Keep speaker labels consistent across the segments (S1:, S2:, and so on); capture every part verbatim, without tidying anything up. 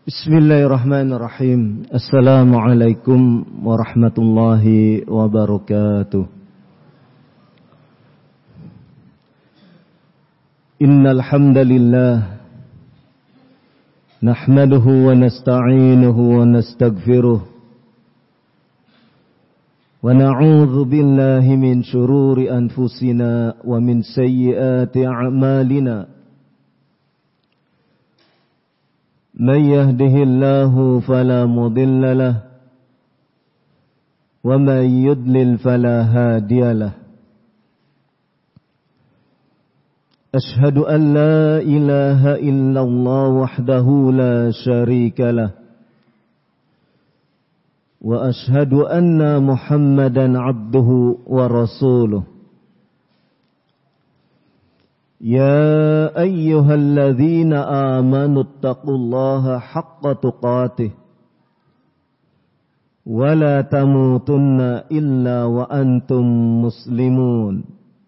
S1: Bismillahirrahmanirrahim. Assalamualaikum warahmatullahi wabarakatuh. Innal hamdalillah nahmaduhu wa nasta'inuhu wa nastaghfiruh wa na'udzu billahi min shururi anfusina wa min sayyiati a'malina. Man yahdihillahu fala mudilla lahu wa man yudlil fala hadiya lahu. Ashhadu an la ilaha illallah wahdahu la syarika lahu wa ashhadu anna Muhammadan abduhu wa rasuluh. Ya ayyuhalladzina amanu taqullaha haqqa tuqatih wa la tamutunna illa wa antum muslimun.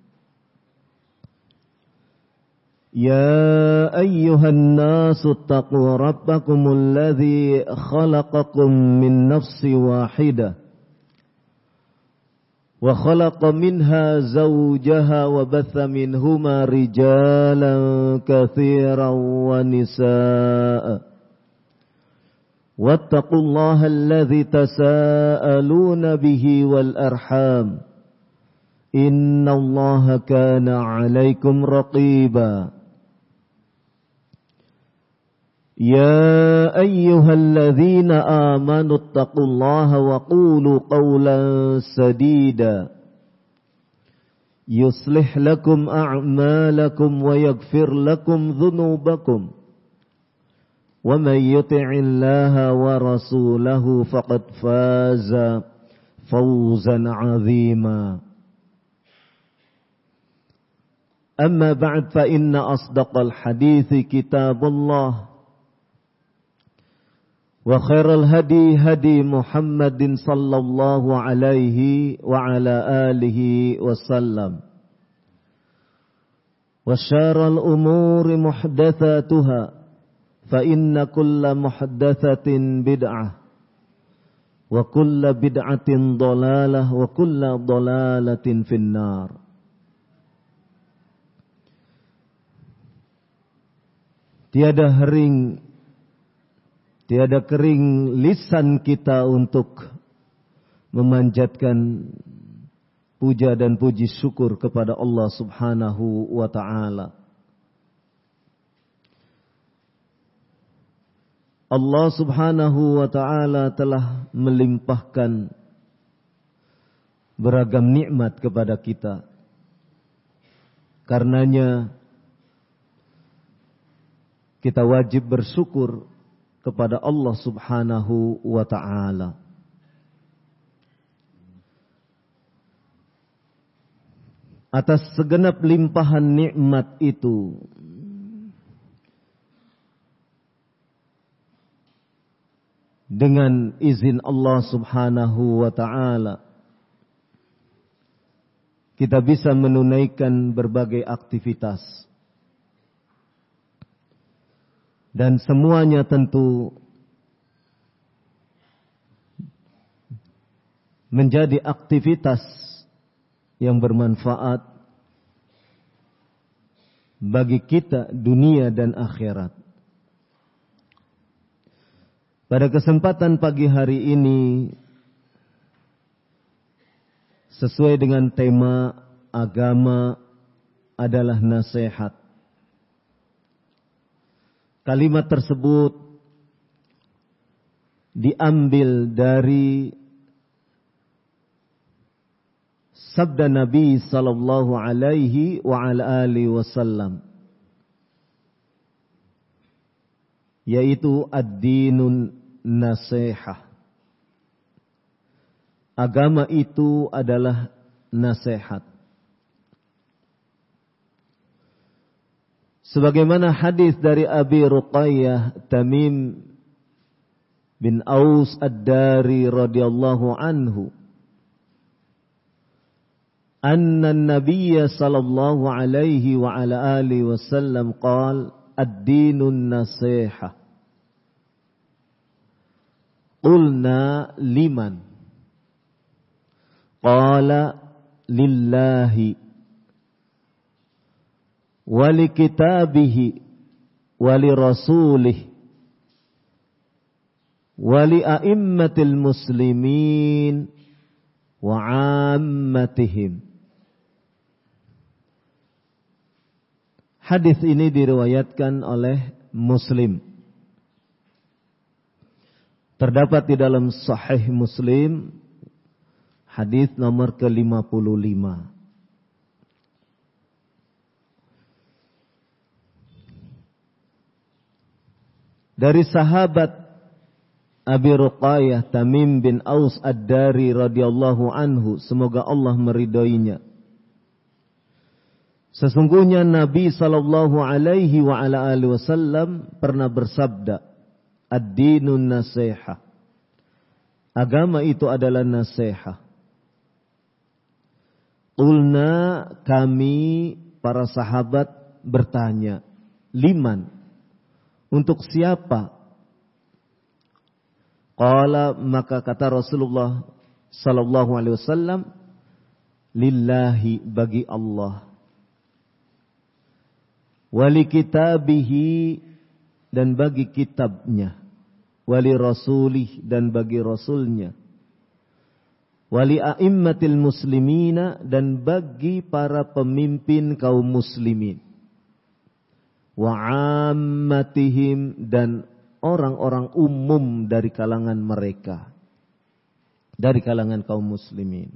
S1: Ya ayyuhan nasu taqu rabbakumul ladzi khalaqakum min nafsin wahidah wa khalaqa minha zawjaha wa batha minhuma rijalan katsiran wa nisaa'a wattaqullaha alladzi tasaaluna bihi wal arham innallaha kana 'alaikum raqiba. Ya ayyuhalladzina amanu taqullaha wa qulu qawlan sadida yuslih lakum a'malakum wa yaghfir lakum dhunubakum wa man yuti'illaha wa rasulahu faqad faza fawzan 'azima. Amma ba'd, fa inna asdaqal hadithi kitabullah wa khairal hadi hadi Muhammadin sallallahu alaihi wa ala alihi wasallam wa syarrul umuri muhdatsatuha fa inna kulla muhdatsatin bid'ah wa kulla bid'atin dhalalah wa kulla dhalalatin finnar. Tiada hering, tiada kering lisan kita untuk memanjatkan puja dan puji syukur kepada Allah Subhanahu wa ta'ala. Allah Subhanahu wa ta'ala telah melimpahkan beragam nikmat kepada kita. Karenanya kita wajib bersyukur kepada Allah Subhanahu wa ta'ala. Atas segenap limpahan nikmat itu, dengan izin Allah Subhanahu wa ta'ala, kita bisa menunaikan berbagai aktivitas. Dan semuanya tentu menjadi aktivitas yang bermanfaat bagi kita dunia dan akhirat. Pada kesempatan pagi hari ini, sesuai dengan tema agama adalah nasihat. Kalimat tersebut diambil dari sabda Nabi sallallahu alaihi wa ala alihi wasallam, yaitu ad-dinun nasihah. Agama itu adalah nasihat. Sebagaimana hadis dari Abi Ruqayyah Tamim bin Aus Ad-Dari radhiyallahu anhu, anna an-nabiyya sallallahu alaihi wa ala alihi wasallam qala ad-dinun nasihah. Qulna liman? Qala lillahi wa li kitabihi wa li rasulih wa li a'immatil muslimin wa 'ammatihim. Hadis ini diriwayatkan oleh Muslim. Terdapat di dalam Sahih Muslim hadis nomor ke lima puluh lima. Dari sahabat Abi Ruqayyah Tamim bin Aus Ad-Dari radhiyallahu anhu, semoga Allah meridhoinya. Sesungguhnya Nabi sallallahu alaihi wa ala alihi wasallam pernah bersabda, ad-dinun nasihah. Agama itu adalah nasihat. Qulna, kami para sahabat bertanya, liman? Untuk siapa? Qala, maka kata Rasulullah sallallahu alaihi wasallam, lillahi, bagi Allah. Wali kitabihi, dan bagi kitabnya. Wali rasulih, dan bagi rasulnya. Wali a'immatil muslimina, dan bagi para pemimpin kaum muslimin. Wa 'ammatihim, dan orang-orang umum dari kalangan mereka. Dari kalangan kaum muslimin.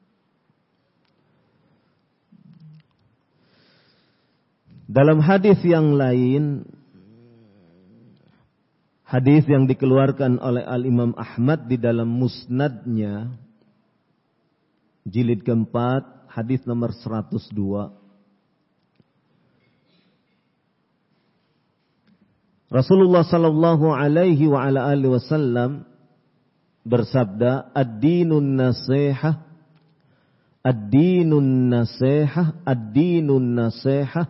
S1: Dalam hadis yang lain, hadis yang dikeluarkan oleh Al-Imam Ahmad di dalam musnadnya, jilid keempat, hadis nomor seratus dua. Rasulullah sallallahu alaihi wa ala alihi wasallam bersabda, ad-dinun nasihah, ad-dinun nasihah, ad-dinun nasihah.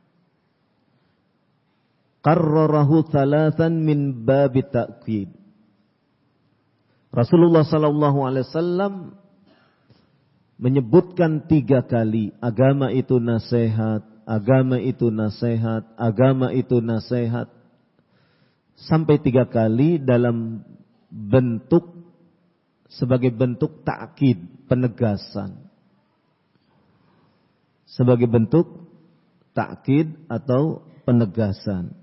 S1: Qarrarahu thalathan min babi ta'kid. Rasulullah sallallahu alaihi wasallam menyebutkan tiga kali agama itu nasihat, agama itu nasihat, agama itu nasihat. Sampai tiga kali dalam bentuk, sebagai bentuk ta'kid, penegasan. Sebagai bentuk ta'kid atau penegasan.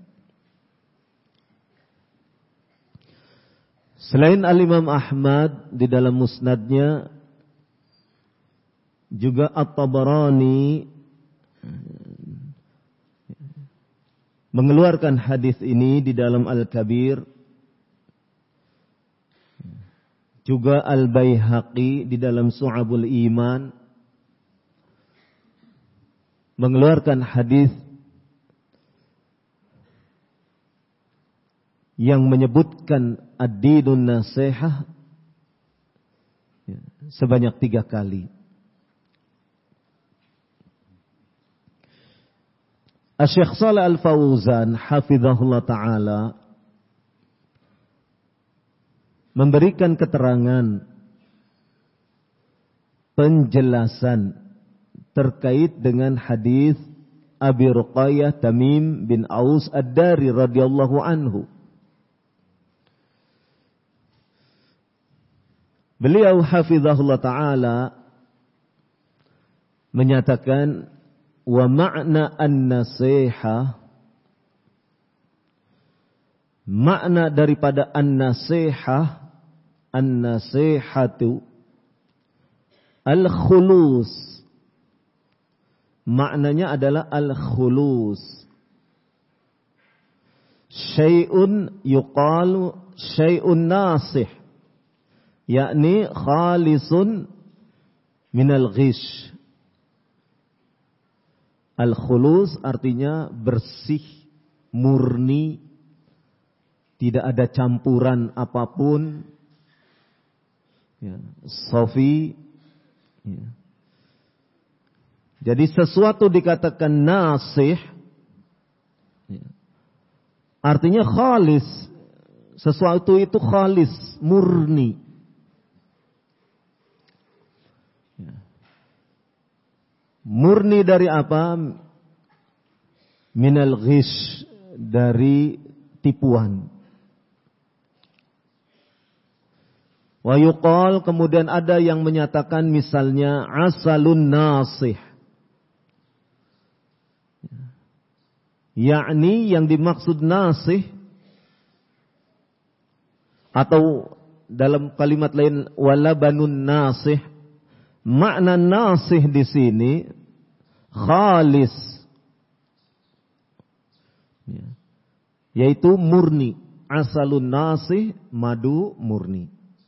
S1: Selain Al-Imam Ahmad di dalam musnadnya, juga At-Tabarani mengeluarkan hadis ini di dalam Al-Kabir. Juga Al-Baihaqi di dalam Syu'abul Iman mengeluarkan hadis yang menyebutkan ad-dinun nasihah sebanyak tiga kali. Asy-Syaikh Shalih Al-Fauzan hafizahullah ta'ala memberikan keterangan penjelasan terkait dengan hadis Abi Ruqayyah Tamim bin Aus Ad-Dari radhiyallahu anhu. Beliau hafizahullah ta'ala menyatakan, wa ma'na an-nasihah, makna daripada an-nasihah, an-nasihatu al-khulus, maknanya adalah al-khulus. Syai'un yuqalu syai'un nasih, yakni khalisun minal ghish. Al-khulus artinya bersih, murni, tidak ada campuran apapun, ya, safi. Ya. Jadi sesuatu dikatakan nasih, ya, artinya khalis, Sesuatu itu khalis, murni. Murni dari apa? Minal ghish, dari tipuan. Wa yuqal, kemudian ada yang menyatakan misalnya asalun nasih. Yakni yang dimaksud nasih, atau dalam kalimat lain walabanun nasih, makna nasih di sini khalis, yaitu murni. Asalun nasih, madu murni.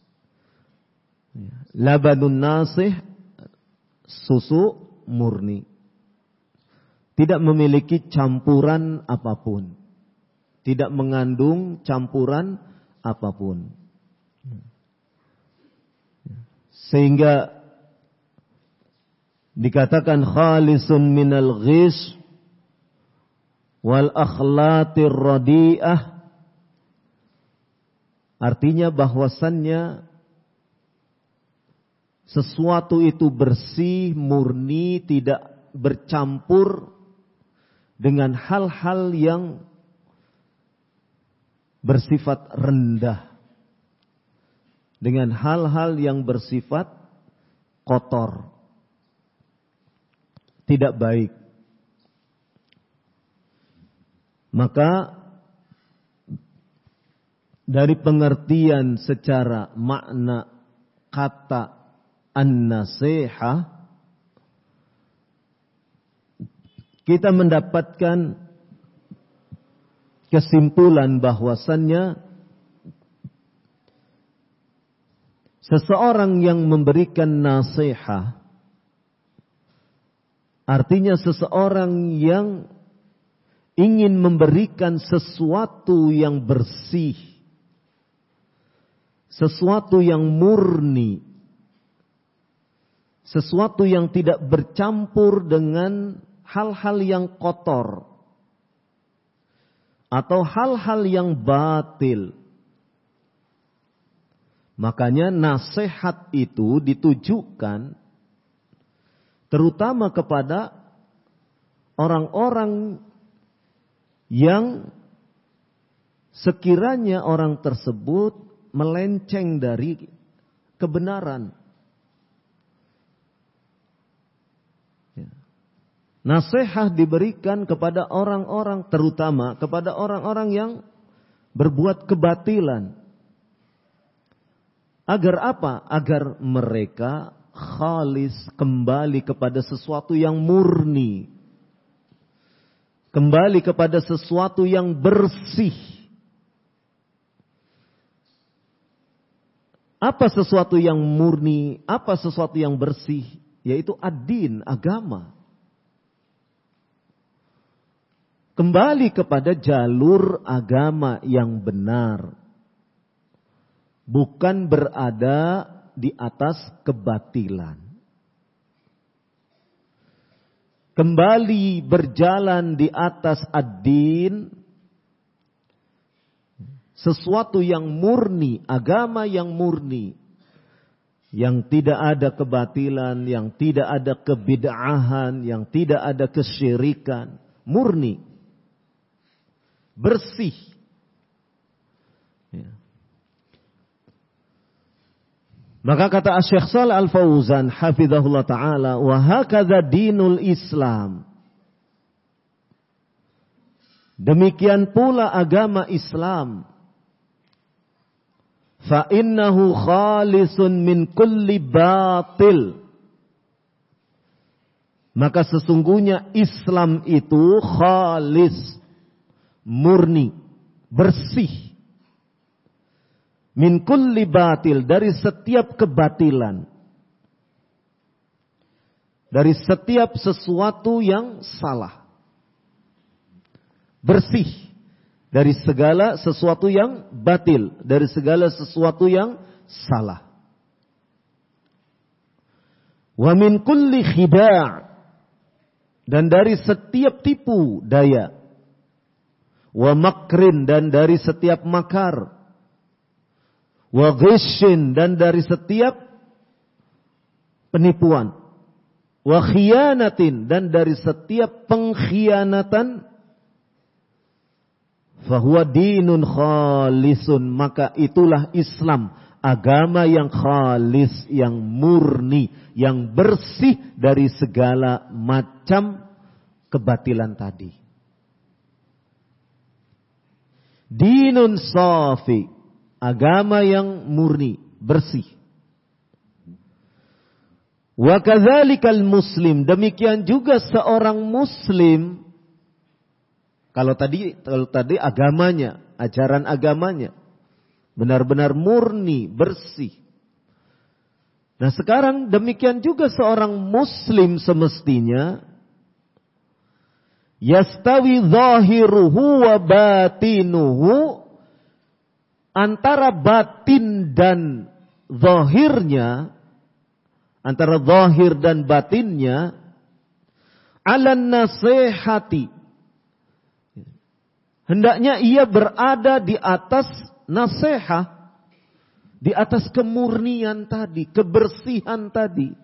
S1: Labanun nasih, susu murni. Tidak memiliki campuran apapun. Tidak mengandung campuran apapun. Sehingga dikatakan khalisun minal ghish wal akhlatir radi'ah. Artinya bahwasannya sesuatu itu bersih, murni, tidak bercampur dengan hal-hal yang bersifat rendah, dengan hal-hal yang bersifat kotor, tidak baik. Maka dari pengertian secara makna kata an-nasihah, kita mendapatkan kesimpulan bahwasannya seseorang yang memberikan nasihat, artinya seseorang yang ingin memberikan sesuatu yang bersih, sesuatu yang murni, sesuatu yang tidak bercampur dengan hal-hal yang kotor atau hal-hal yang batil. Makanya nasihat itu ditujukan terutama kepada orang-orang yang sekiranya orang tersebut melenceng dari kebenaran. Nasihat diberikan kepada orang-orang, terutama kepada orang-orang yang berbuat kebatilan. Agar apa? Agar mereka khalis, kembali kepada sesuatu yang murni, kembali kepada sesuatu yang bersih. Apa sesuatu yang murni? Apa sesuatu yang bersih? Yaitu ad-din, agama. Kembali kepada jalur agama yang benar. Bukan berada di atas kebatilan. Kembali berjalan di atas ad-din. Sesuatu yang murni, agama yang murni. Yang tidak ada kebatilan, yang tidak ada kebid'ahan, yang tidak ada kesyirikan. Murni. Bersih. Ya. Maka kata Syekh Shalih Al-Fauzan hafizahullah taala, wa hakadha dinul Islam. Demikian pula agama Islam. Fa innahu khalisun min kulli batil. Maka sesungguhnya Islam itu khalis, murni, bersih. Min kulli batil, dari setiap kebatilan. Dari setiap sesuatu yang salah. Bersih. Dari segala sesuatu yang batil. Dari segala sesuatu yang salah. Wa min kulli khida'. Dan dari setiap tipu daya. Wa makrin, dan dari setiap makar. wa ghishin, dan dari setiap penipuan, wa khiyanatin, dan dari setiap pengkhianatan, fahuwa dinun khalisun, maka itulah Islam, agama yang khalis, yang murni, yang bersih dari segala macam kebatilan tadi. Dinun safi, agama yang murni, bersih. Wa kadzalikal muslim, demikian juga seorang muslim. Kalau tadi kalau tadi agamanya, ajaran agamanya benar-benar murni, bersih. Nah, sekarang demikian juga seorang muslim semestinya yastawi zahiruhu wa batinuhu, antara batin dan zahirnya, antara zahir dan batinnya, ala nasihati, hendaknya ia berada di atas nasihat, di atas kemurnian tadi, kebersihan tadi.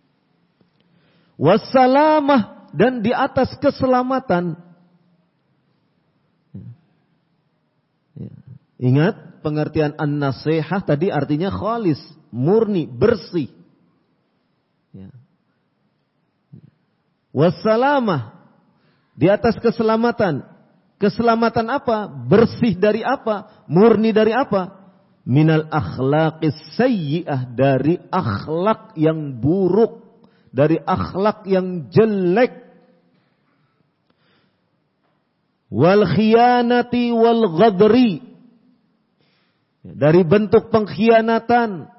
S1: Wassalamah, dan di atas keselamatan. Ingat, pengertian an-nasihah tadi artinya khalis, murni, bersih. Wassalamah, di atas keselamatan. Keselamatan apa? Bersih dari apa? Murni dari apa? Minal akhlaqis sayyi'ah, dari akhlak yang buruk, dari akhlak yang jelek. Wal khiyanati wal ghadri, dari bentuk pengkhianatan,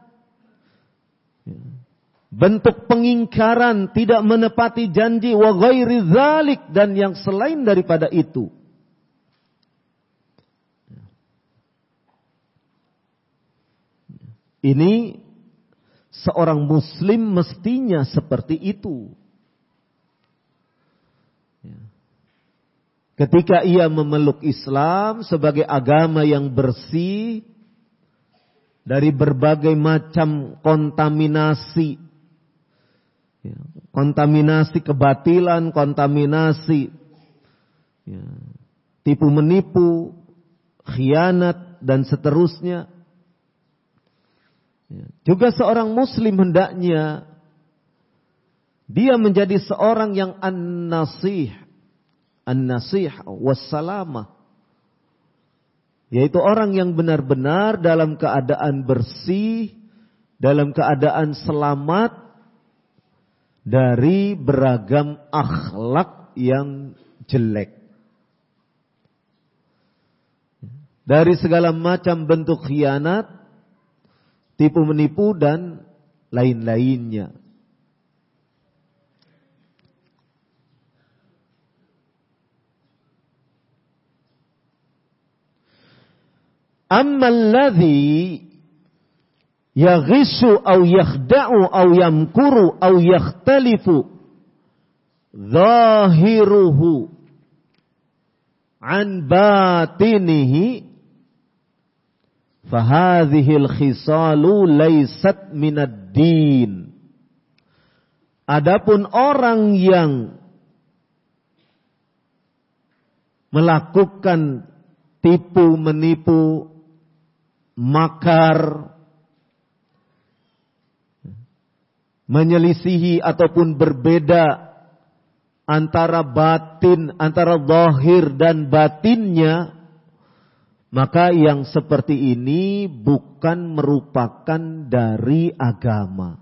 S1: bentuk pengingkaran, tidak menepati janji, wa ghairi dzalik, dan yang selain daripada itu. Ini seorang muslim mestinya seperti itu. Ketika ia memeluk Islam sebagai agama yang bersih dari berbagai macam kontaminasi, kontaminasi kebatilan, kontaminasi tipu menipu, khianat, dan seterusnya. Juga seorang muslim hendaknya dia menjadi seorang yang an-nasih, an-nasih wassalamah, yaitu orang yang benar-benar dalam keadaan bersih, dalam keadaan selamat dari beragam akhlak yang jelek, dari segala macam bentuk khianat, tipu menipu, dan lain-lainnya. Ammal ladzi yaghishu aw yakhda'u aw yamkuru aw yakhtalifu zahiruhu an batinihi, fahadhihil khisalu laysat minad din. Adapun orang yang melakukan tipu menipu, makar, menyelisihi ataupun berbeda antara batin, antara zahir dan batinnya, maka yang seperti ini bukan merupakan dari agama.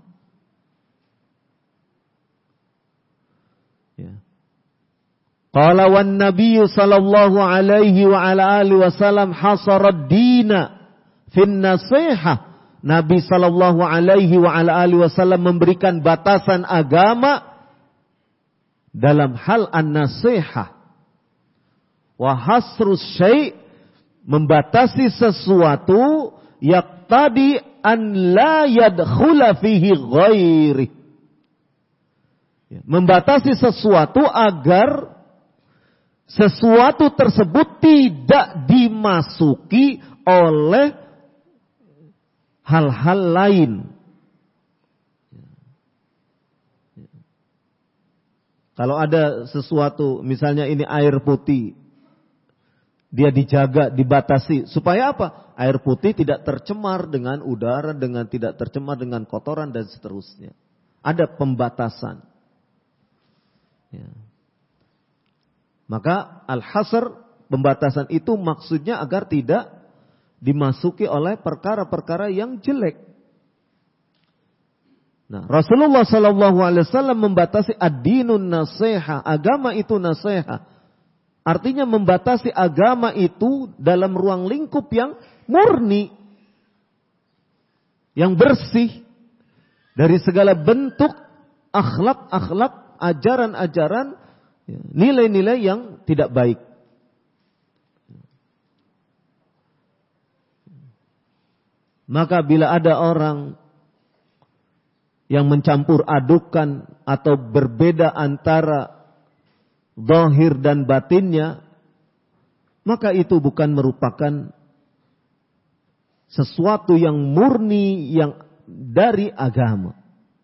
S1: Ya. Qala wan nabiyyu sallallahu alaihi wa ala alihi wasallam hasara ad-dina fin nasihah. Nabi sallallahu alaihi wa ala alihi wasallam memberikan batasan agama dalam hal an-nasihah. Wa hasrus syai', membatasi sesuatu yaqtadi an la yadkhula fihi ghairi. Membatasi sesuatu agar sesuatu tersebut tidak dimasuki oleh hal-hal lain. Kalau ada sesuatu, misalnya ini air putih, dia dijaga, dibatasi. Supaya apa? Air putih tidak tercemar dengan udara, dengan tidak tercemar dengan kotoran dan seterusnya. Ada pembatasan. Ya. Maka al-hasr, pembatasan itu maksudnya agar tidak dimasuki oleh perkara-perkara yang jelek. Nah, Rasulullah Sallallahu Alaihi Wasallam membatasi ad-dinun nasiha, agama itu nasiha. Artinya membatasi agama itu dalam ruang lingkup yang murni, yang bersih dari segala bentuk akhlak-akhlak, ajaran-ajaran, nilai-nilai yang tidak baik. Maka bila ada orang yang mencampur adukan atau berbeda antara zahir dan batinnya, maka itu bukan merupakan sesuatu yang murni yang dari agama.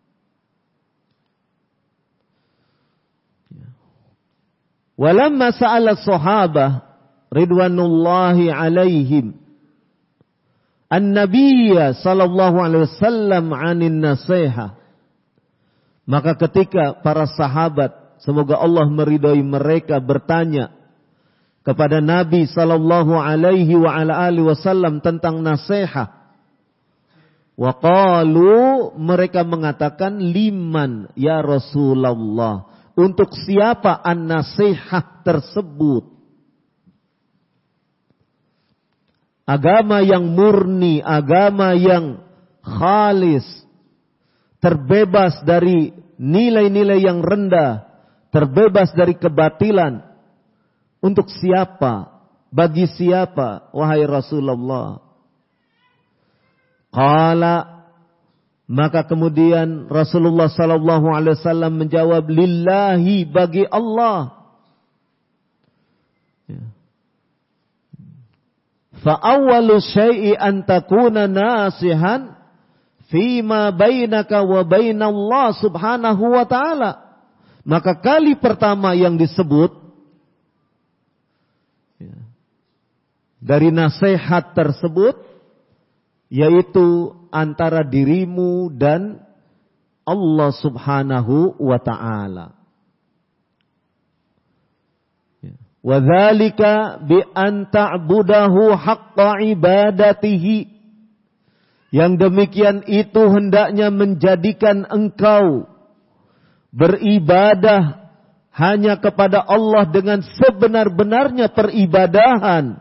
S1: Walamma sa'ala sahabah ridwanullahi alaihim An-Nabiyya sallallahu alaihi wasallam 'anin nasiha. Maka ketika para sahabat, semoga Allah meridhai mereka, bertanya kepada Nabi sallallahu alaihi wa ala alihi wasallam tentang nasihat. Wa qalu, mereka mengatakan, liman ya Rasulullah, untuk siapa an-nasihat tersebut? Agama yang murni, agama yang khalis, terbebas dari nilai-nilai yang rendah, terbebas dari kebatilan. Untuk siapa? Bagi siapa, wahai Rasulullah? Qala, maka kemudian Rasulullah sallallahu alaihi wasallam menjawab, lillahi, bagi Allah. Ya. Fa'awwalu syai'i an takuna nasihan fima bainaka wa bainallah subhanahu wa ta'ala. Maka kali pertama yang disebut ya, dari nasihat tersebut, yaitu antara dirimu dan Allah subhanahu wa ta'ala. Wadzalika bi an ta'budahu haqqa ibadatihi. Yang demikian itu hendaknya menjadikan engkau beribadah hanya kepada Allah dengan sebenar-benarnya peribadahan.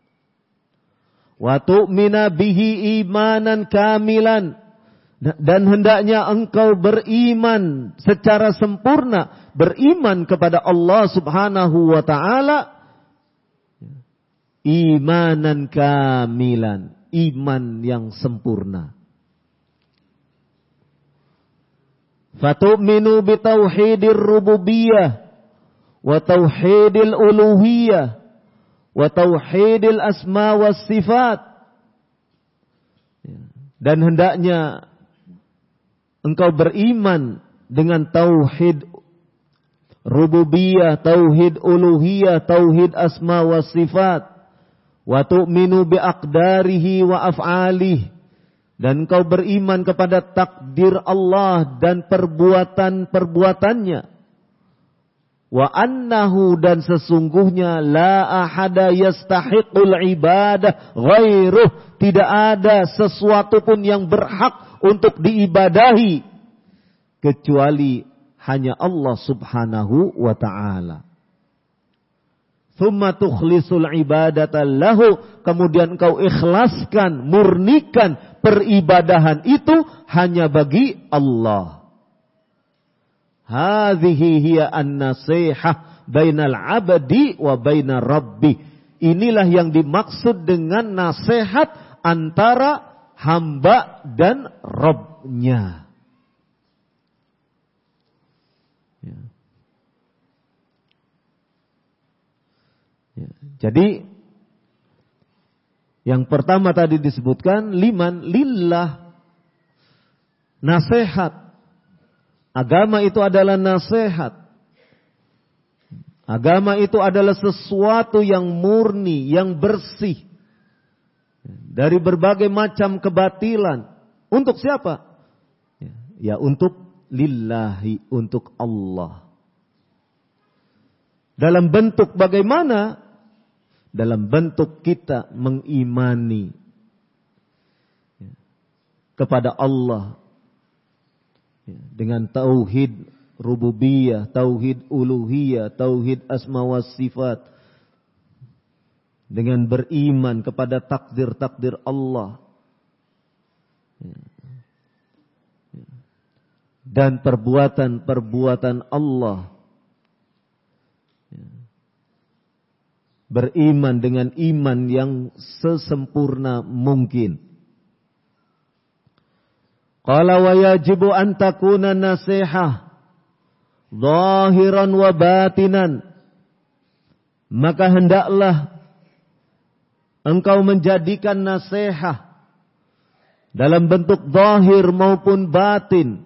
S1: Wa tu'mina bihi imanan kamilan. Dan hendaknya engkau beriman secara sempurna, beriman kepada Allah subhanahu wa ta'ala, imanan kamilan, iman yang sempurna. Fatu'minu bitauhidir rububiyah wa tauhidil uluhiyah wa tauhidil asma was sifat. Dan hendaknya engkau beriman dengan tauhid rububiyah, tauhid uluhiyah, tauhid asma wa sifat. Wa tu'minu bi aqdarihi wa af'alihi. Dan engkau beriman kepada takdir Allah dan perbuatan-perbuatannya. Wa annahu, dan sesungguhnya la ahada yastahiqul ibadah ghairuh, tidak ada sesuatu pun yang berhak untuk diibadahi kecuali hanya Allah subhanahu wa ta'ala. Thumma tukhlisul ibadata lahu, kemudian kau ikhlaskan, murnikan peribadahan itu hanya bagi Allah. Hadhihi hiya an-nasihah bainal abdi wa bainar rabbi. Inilah yang dimaksud dengan nasihat antara hamba dan Rabb-Nya. Ya. Ya. Jadi Yang pertama tadi disebutkan liman lillah. Nasihat. Agama itu adalah nasihat. Agama itu adalah sesuatu yang murni, yang bersih. Dari berbagai macam kebatilan. Untuk siapa? Ya untuk lillahi, untuk Allah. Dalam bentuk bagaimana? Dalam bentuk kita mengimani kepada Allah dengan tauhid rububiyah, tauhid uluhiyah, tauhid asma wa sifat, dengan beriman kepada takdir-takdir Allah dan perbuatan-perbuatan Allah. Beriman dengan iman yang sesempurna mungkin. Qala wa yajibu an takuna nasihah zahiran wa batinan. Maka hendaklah engkau menjadikan nasihat dalam bentuk zahir maupun batin.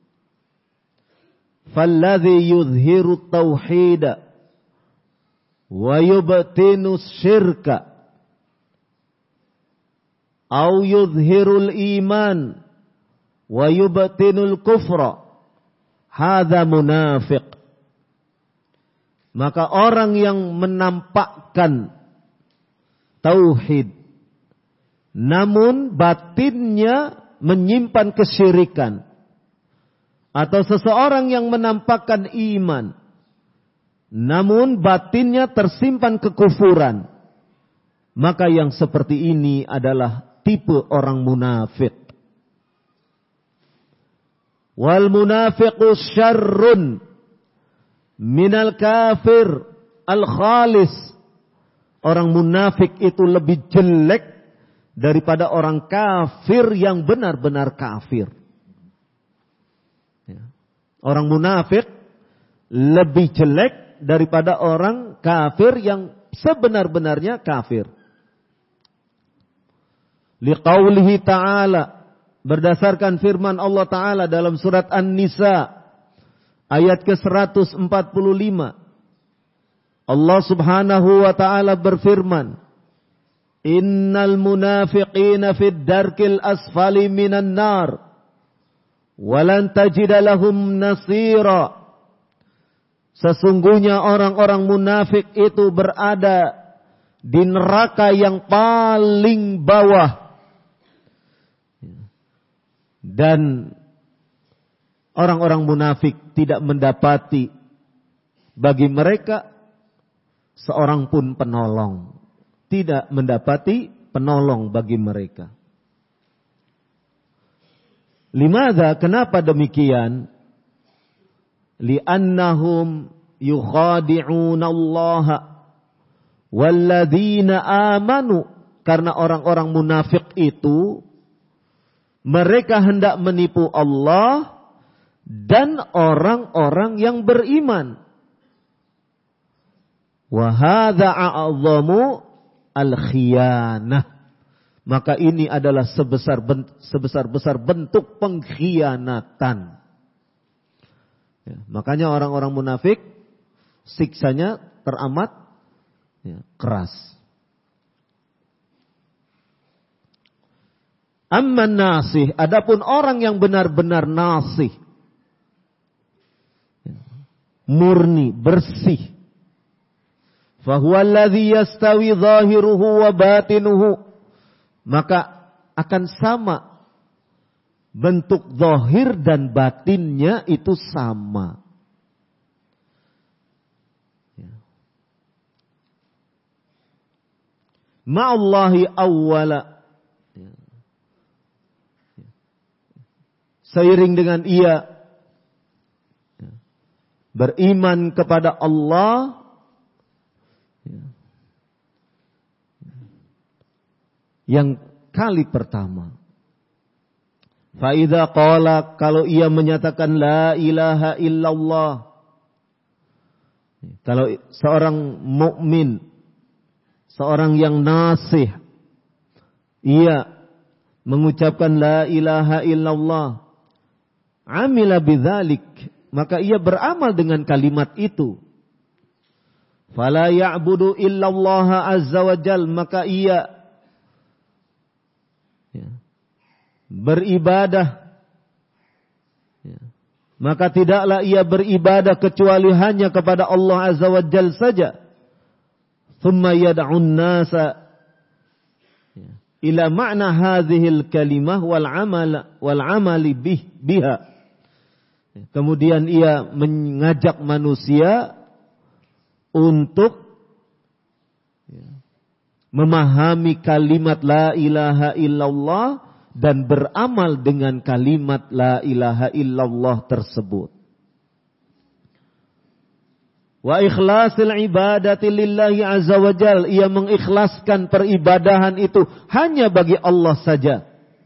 S1: Falladhi yudhiru tauhida wa yubtinu syirka au yudhirul iman wa yubtinul kufra hadza munafiq. Maka orang yang menampakkan tauhid namun batinnya menyimpan kesyirikan, atau seseorang yang menampakkan iman namun batinnya tersimpan kekufuran, maka yang seperti ini adalah tipe orang munafik. Wal munafiqu syarrun minal kafir al khalis. Orang munafik itu lebih jelek daripada orang kafir yang benar-benar kafir. Orang munafik lebih jelek daripada orang kafir yang sebenar-benarnya kafir. Liqaulihi ta'ala, berdasarkan firman Allah Ta'ala dalam surat An-Nisa ayat ke seratus empat puluh lima. Allah Subhanahu wa Ta'ala berfirman, Innal munafiqina fid darkil asfali minan nar walan tajida lahum nasira. Sesungguhnya orang-orang munafik itu berada di neraka yang paling bawah. Dan orang-orang munafik tidak mendapati bagi mereka seorang pun penolong. Tidak mendapati penolong bagi mereka. Limadha? Kenapa demikian? Li'annahum yukhadi'una Allah walladzina amanu. Karena orang-orang munafik itu mereka hendak menipu Allah dan orang-orang yang beriman. Wa hadza a'zamu al-khiyanah. Maka ini adalah sebesar sebesar-besar bentuk pengkhianatan. Ya, makanya orang-orang munafik siksanya teramat ya, keras. Amman nasih, adapun orang yang benar-benar nasih, ya, murni, bersih, fahuwa alladhi yastawi zahiruhu wa batinuhu, maka akan sama. Bentuk zahir dan batinnya itu sama. Ma'allahi awwala. Seiring dengan ia beriman kepada Allah, yang kali pertama. Fa'idha qala, kalau ia menyatakan la ilaha illallah. Kalau seorang mukmin, seorang yang nasih, ia mengucapkan la ilaha illallah, amila bidzalik, maka ia beramal dengan kalimat itu. Fala ya'budu illallah azza wa jal, maka ia ya, beribadah. Ya. Maka tidaklah ia beribadah kecuali hanya kepada Allah azza wa jal saja. Thumma yad'un nasa ya, ila ma'na hadhil kalimah wal amal wal amali bih biha. Kemudian ia mengajak manusia untuk ya, memahami kalimat la ilaha illallah dan beramal dengan kalimat la ilaha illallah tersebut. Wa ikhlasil ibadati lillahi azza wa jal, ia mengikhlaskan peribadahan itu hanya bagi Allah saja.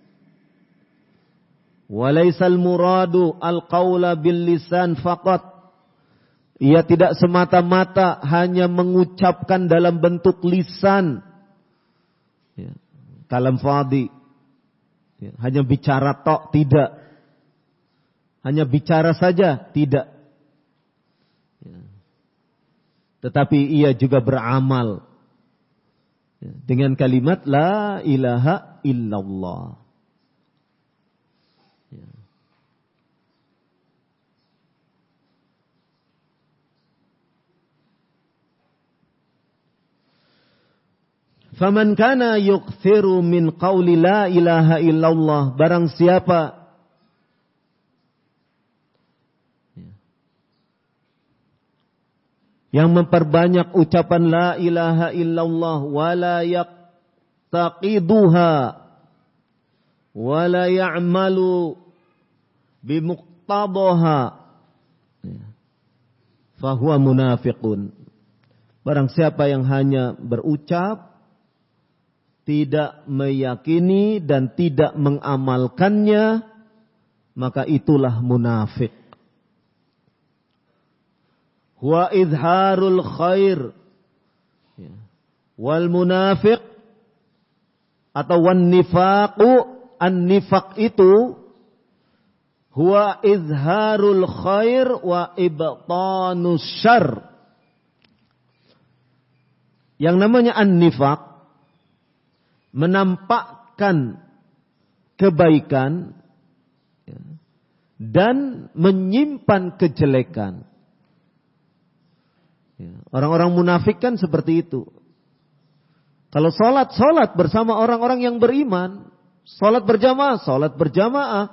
S1: Walaisal muradu al-qawla bil lisan faqat, ia tidak semata-mata hanya mengucapkan dalam bentuk lisan, ya, kalam fadhi, ya, hanya bicara tok, tidak. Hanya bicara saja, tidak. Ya. Tetapi ia juga beramal ya, dengan kalimat la ilaha illallah. Ya. Faman kana yukthiru min qawli la ilaha illallah, barang siapa yang memperbanyak ucapan la ilaha illallah wa la yaqtaqiduha wa la ya'malu bimuqtadaha fahuwa munafiqun. Barang siapa yang hanya berucap, tidak meyakini dan tidak mengamalkannya, maka itulah munafik. Huwa izharul khair wal munafiq atau wan nifaqu, an-nifaq itu huwa izharul khair wa ibtanus syarr. Yang namanya an-nifaq, menampakkan kebaikan dan menyimpan kejelekan. Orang-orang munafik kan seperti itu. Kalau sholat, sholat bersama orang-orang yang beriman. Sholat berjamaah, sholat berjamaah.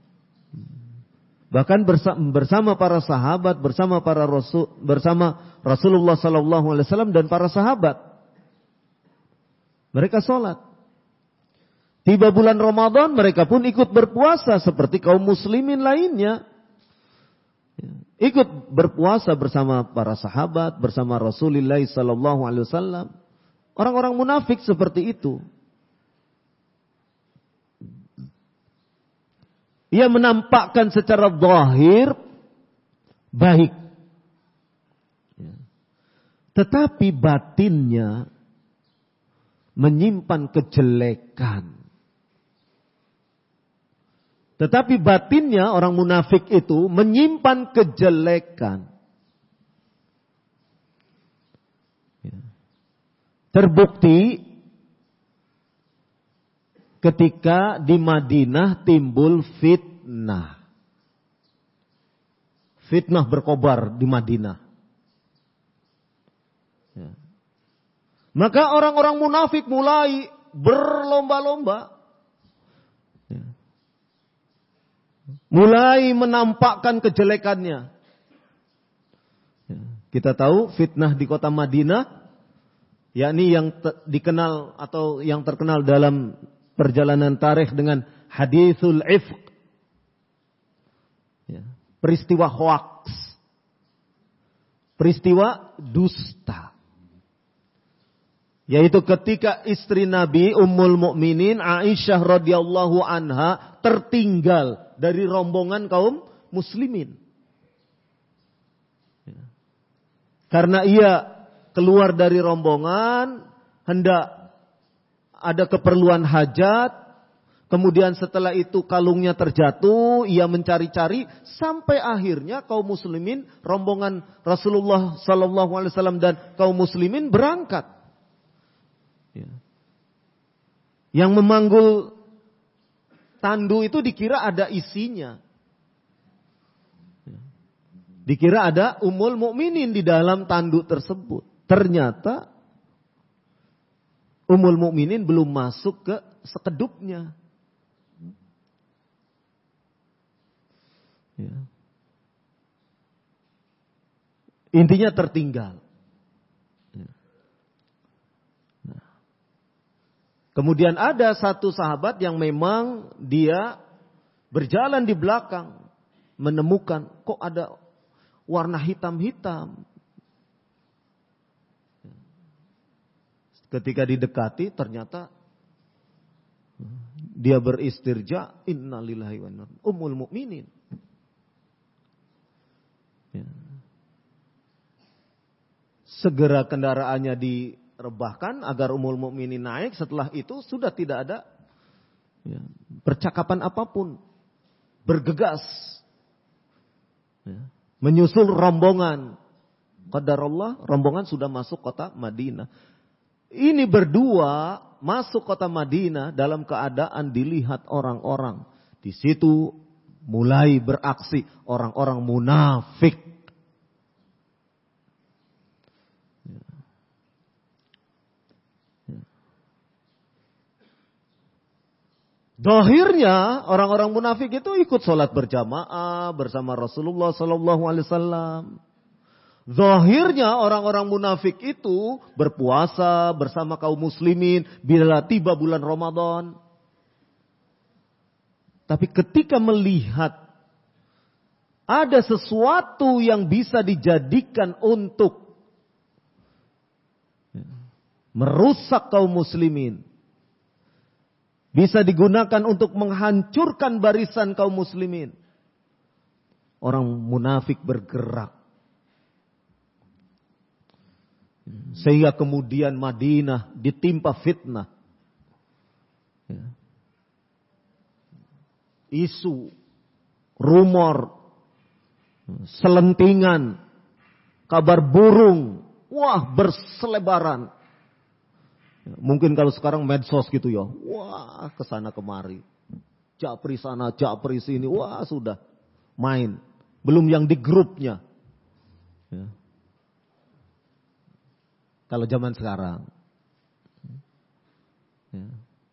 S1: Bahkan bersama para sahabat, bersama para rasul, bersama Rasulullah Sallallahu Alaihi Wasallam dan para sahabat. Mereka sholat. Tiba bulan Ramadan, mereka pun ikut berpuasa seperti kaum muslimin lainnya. Ikut berpuasa bersama para sahabat, bersama Rasulullah Sallallahu Alaihi Wasallam. Orang-orang munafik seperti itu. Ia menampakkan secara zahir baik, tetapi batinnya menyimpan kejelekan. Tetapi batinnya orang munafik itu menyimpan kejelekan. Terbukti ketika di Madinah timbul fitnah. Fitnah berkobar di Madinah. Maka orang-orang munafik mulai berlomba-lomba. Mulai menampakkan kejelekannya. Kita tahu fitnah di kota Madinah, yakni yang te- dikenal atau yang terkenal dalam perjalanan tarikh dengan hadithul ifq. Peristiwa hoaks. Peristiwa dusta. Yaitu ketika istri Nabi Ummul Mukminin Aisyah radhiyallahu anha tertinggal dari rombongan kaum muslimin. Karena ia keluar dari rombongan hendak ada keperluan hajat, kemudian setelah itu kalungnya terjatuh, ia mencari-cari sampai akhirnya kaum muslimin, rombongan Rasulullah sallallahu alaihi wasallam dan kaum muslimin berangkat. Ya. Yang memanggul tandu itu dikira ada isinya. Ya. Dikira ada Ummul Mukminin di dalam tandu tersebut. Ternyata Ummul Mukminin belum masuk ke sekedupnya. Ya. Intinya tertinggal. Ya. Nah. Kemudian ada satu sahabat yang memang dia berjalan di belakang, menemukan kok ada warna hitam-hitam. Ketika didekati ternyata dia beristirja, innalillahi wa inna ilaihi raji'un, Ummul Mukminin. Ya. Segera kendaraannya direbahkan agar Ummul Mukminin naik. Setelah itu sudah tidak ada ya, percakapan apapun. Bergegas. Ya. Menyusul rombongan. Qadarullah, rombongan sudah masuk kota Madinah. Ini berdua masuk kota Madinah dalam keadaan dilihat orang-orang. Di situ mulai beraksi orang-orang munafik. Zahirnya orang-orang munafik itu ikut sholat berjamaah bersama Rasulullah sallallahu alaihi wasallam. Zahirnya orang-orang munafik itu berpuasa bersama kaum muslimin bila tiba bulan Ramadan. Tapi ketika melihat ada sesuatu yang bisa dijadikan untuk merusak kaum muslimin, bisa digunakan untuk menghancurkan barisan kaum muslimin, orang munafik bergerak. Sehingga kemudian Madinah ditimpa fitnah. Ya. Isu, rumor, selentingan, kabar burung, wah berselebaran. Ya, mungkin kalau sekarang medsos gitu ya, wah kesana kemari. Japri sana, japri sini, wah sudah main. Belum yang di grupnya. Ya. Kalau zaman sekarang. Ya.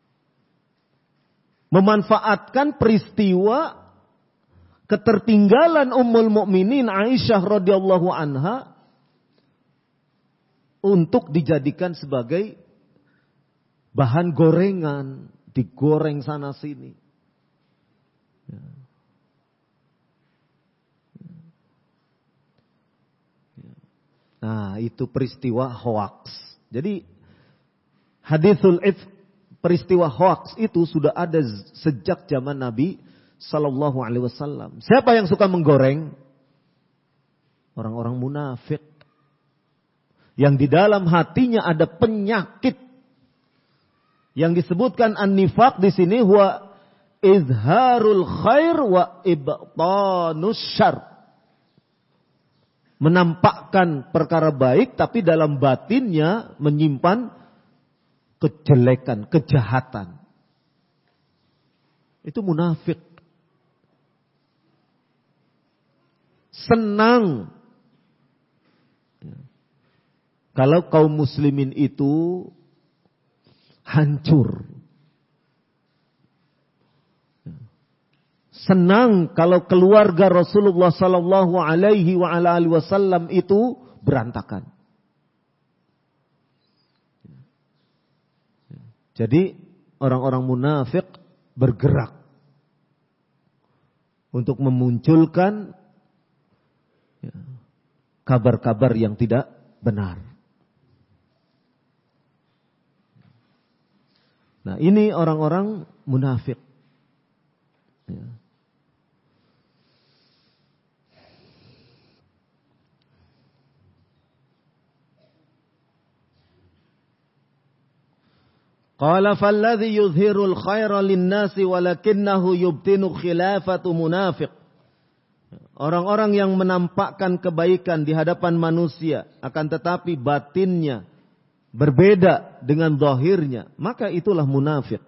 S1: Memanfaatkan peristiwa ketertinggalan Ummul Mukminin Aisyah radhiyallahu anha untuk dijadikan sebagai bahan gorengan, digoreng sana sini. Ya. Nah, itu peristiwa hoaks. Jadi haditsul ifk, peristiwa hoaks itu sudah ada sejak zaman Nabi sallallahu alaihi wasallam. Siapa yang suka menggoreng? Orang-orang munafik. Yang di dalam hatinya ada penyakit. Yang disebutkan an-nifaq di sini huwa izharul khair wa ibtanus syarr. Menampakkan perkara baik tapi dalam batinnya menyimpan kejelekan, kejahatan. Itu munafik. Senang kalau kaum muslimin itu hancur. Senang kalau keluarga Rasulullah sallallahu alaihi wa ala alihi wasallam itu berantakan. Jadi orang-orang munafik bergerak untuk memunculkan kabar-kabar yang tidak benar. Nah, ini orang-orang munafik. Ya. Qala falladhi yudhirul khaira linnasi walakinnahu yubtinu khilafatu munafiq. Orang-orang yang menampakkan kebaikan di hadapan manusia, akan tetapi batinnya berbeda dengan zahirnya, maka itulah munafik.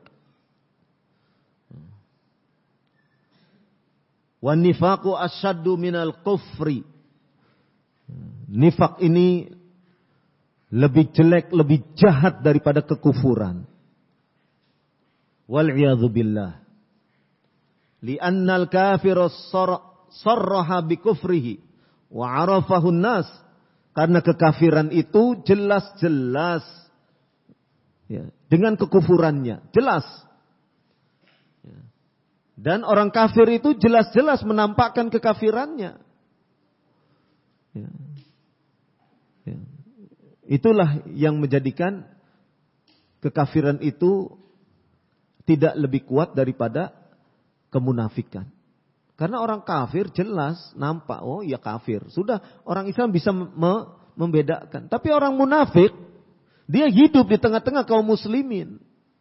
S1: Wan nifaqu asyaddu minal kufri. Nifak ini lebih jelek, lebih jahat daripada kekufuran. Wal'iyadzu billah. Li'annal kafiru sarraha bikufrihi wa arafahu nas. Karena kekafiran itu jelas-jelas ya, dengan kekufurannya, jelas. Ya. Dan orang kafir itu jelas-jelas menampakkan kekafirannya. Ya. Ya. Itulah yang menjadikan kekafiran itu tidak lebih kuat daripada kemunafikan. Karena orang kafir jelas nampak, oh ya kafir. Sudah orang Islam bisa me- membedakan. Tapi orang munafik, dia hidup di tengah-tengah kaum muslimin.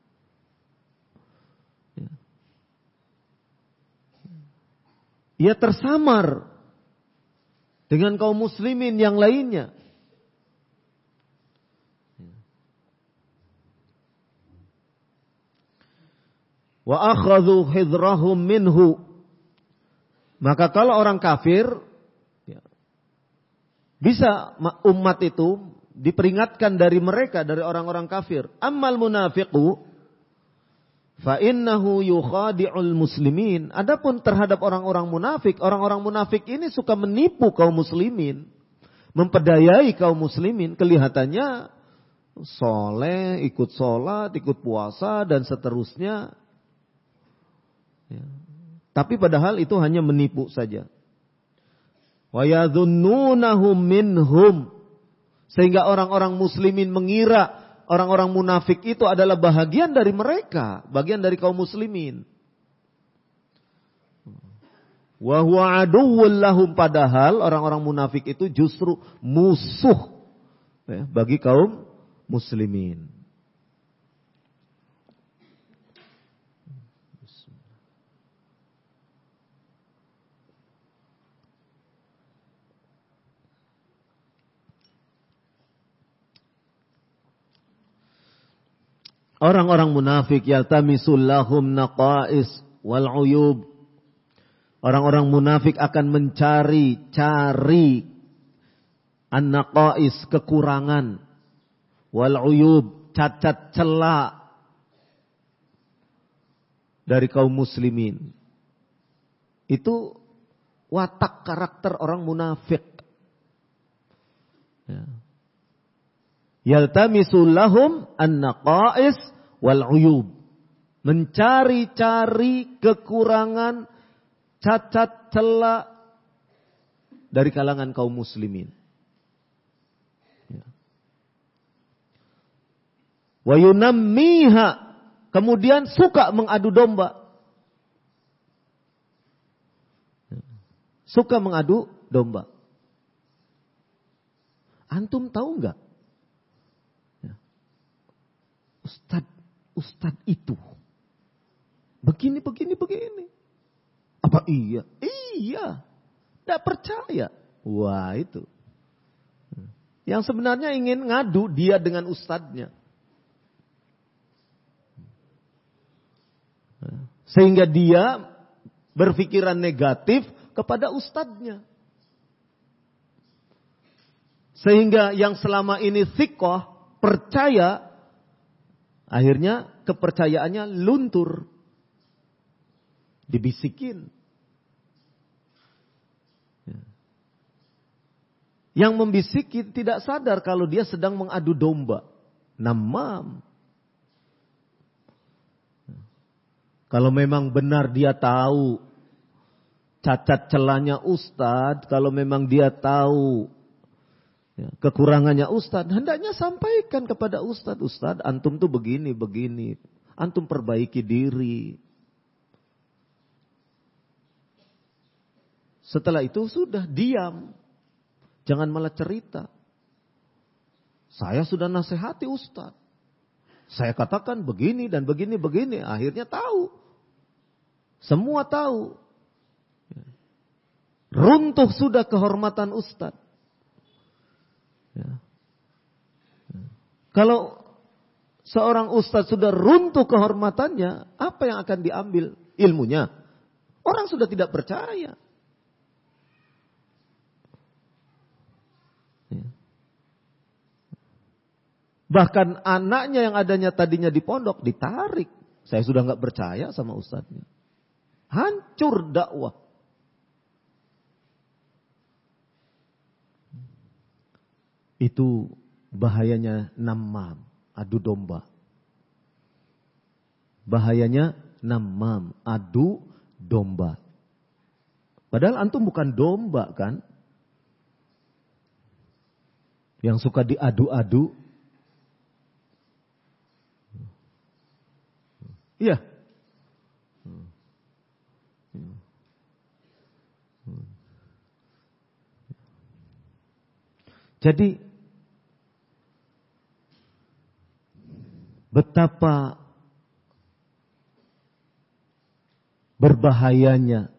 S1: Ia tersamar dengan kaum muslimin yang lainnya. Wa akhadhu hidrahum minhu. Maka kalau orang kafir, ya, bisa umat itu diperingatkan dari mereka, dari orang-orang kafir. Ammal munafiqu, fa innahu yukhadi'ul muslimin. Adapun terhadap orang-orang munafik, orang-orang munafik ini suka menipu kaum muslimin. Memperdayai kaum muslimin, kelihatannya soleh, ikut sholat, ikut puasa, dan seterusnya. Ya. Tapi padahal itu hanya menipu saja. Wa yadhunnunahum minhum. Sehingga orang-orang muslimin mengira orang-orang munafik itu adalah bahagian dari mereka, bagian dari kaum muslimin. Wa huwa aduwwul lahum, padahal orang-orang munafik itu justru musuh ya, bagi kaum muslimin. Orang-orang munafik yaltamisul lahum naqais wal uyub. Orang-orang munafik akan mencari-cari an-naqais, kekurangan, wal uyub, cacat celak dari kaum muslimin. Itu watak karakter orang munafik. Ya. Yaltamisul lahum an-naqais wal uyub. Mencari-cari kekurangan, cacat celah dari kalangan kaum muslimin. Wa yunammiha, kemudian suka mengadu domba. Suka mengadu domba. Antum tahu enggak? Ustad, Ustad itu begini, begini, begini. Apa iya? Iya. Tidak percaya. Wah itu. Yang sebenarnya ingin ngadu dia dengan ustadznya. Sehingga dia berpikiran negatif kepada ustadznya. Sehingga yang selama ini thiqah, percaya, akhirnya kepercayaannya luntur. Dibisikin. Yang membisiki tidak sadar kalau dia sedang mengadu domba. Namam. Kalau memang benar dia tahu cacat celahnya ustadz, kalau memang dia tahu ya, kekurangannya ustadz, hendaknya sampaikan kepada ustadz. Ustadz, antum tuh begini, begini. Antum perbaiki diri. Setelah itu sudah diam. Jangan malah cerita. Saya sudah nasihati ustadz. Saya katakan begini dan begini, begini. Akhirnya tahu. Semua tahu. Runtuh sudah kehormatan ustaz. Ya. Kalau seorang ustaz sudah runtuh kehormatannya, apa yang akan diambil ilmunya? Orang sudah tidak percaya. Ya. Bahkan anaknya yang adanya tadinya di pondok ditarik. Saya sudah nggak percaya sama ustadznya. Hancur dakwah. Itu bahayanya namam, adu domba. Bahayanya namam, adu domba. Padahal antum bukan domba kan? Yang suka diadu-adu. Iya. Jadi betapa berbahayanya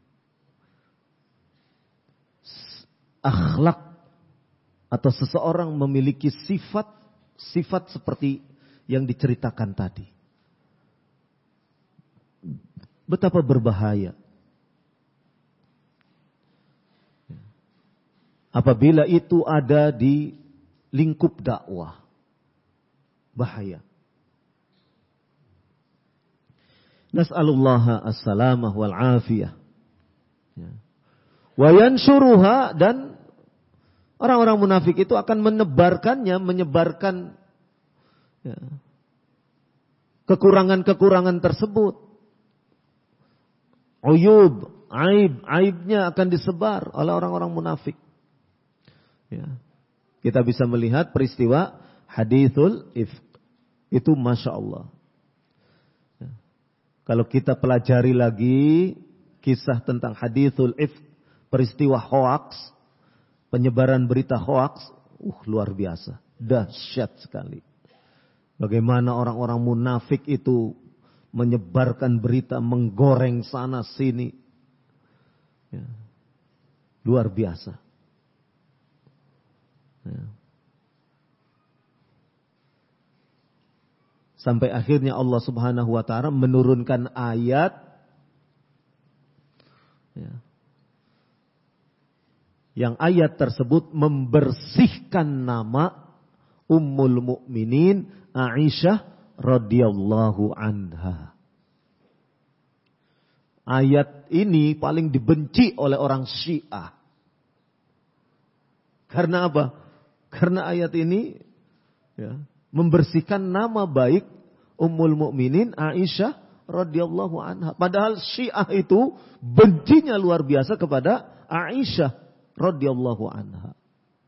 S1: akhlak atau seseorang memiliki sifat sifat seperti yang diceritakan tadi. Betapa berbahaya apabila itu ada di lingkup dakwah. Bahaya. Nas'alullaha as-salamah wal afiyah. Wa yansyuruha, dan orang-orang munafik itu akan menebarkannya, menyebarkan ya, kekurangan-kekurangan tersebut. Uyub, aib, aibnya akan disebar oleh orang-orang munafik. Ya. Kita bisa melihat peristiwa hadithul ifk. Itu Masya Allah. Ya. Kalau kita pelajari lagi kisah tentang hadithul ifk, peristiwa hoaks, penyebaran berita hoaks, uh, luar biasa. Dahsyat sekali. Bagaimana orang-orang munafik itu menyebarkan berita, menggoreng sana sini. Ya. Luar biasa. Ya. Sampai akhirnya Allah Subhanahu wa ta'ala menurunkan ayat ya, yang ayat tersebut membersihkan nama Ummul Mukminin Aisyah radhiyallahu anha. Ayat ini paling dibenci oleh orang Syiah. Karena apa? Karena ayat ini ya, membersihkan nama baik Ummul Mukminin Aisyah radhiyallahu anha. Padahal Syiah itu bencinya luar biasa kepada Aisyah radhiyallahu anha.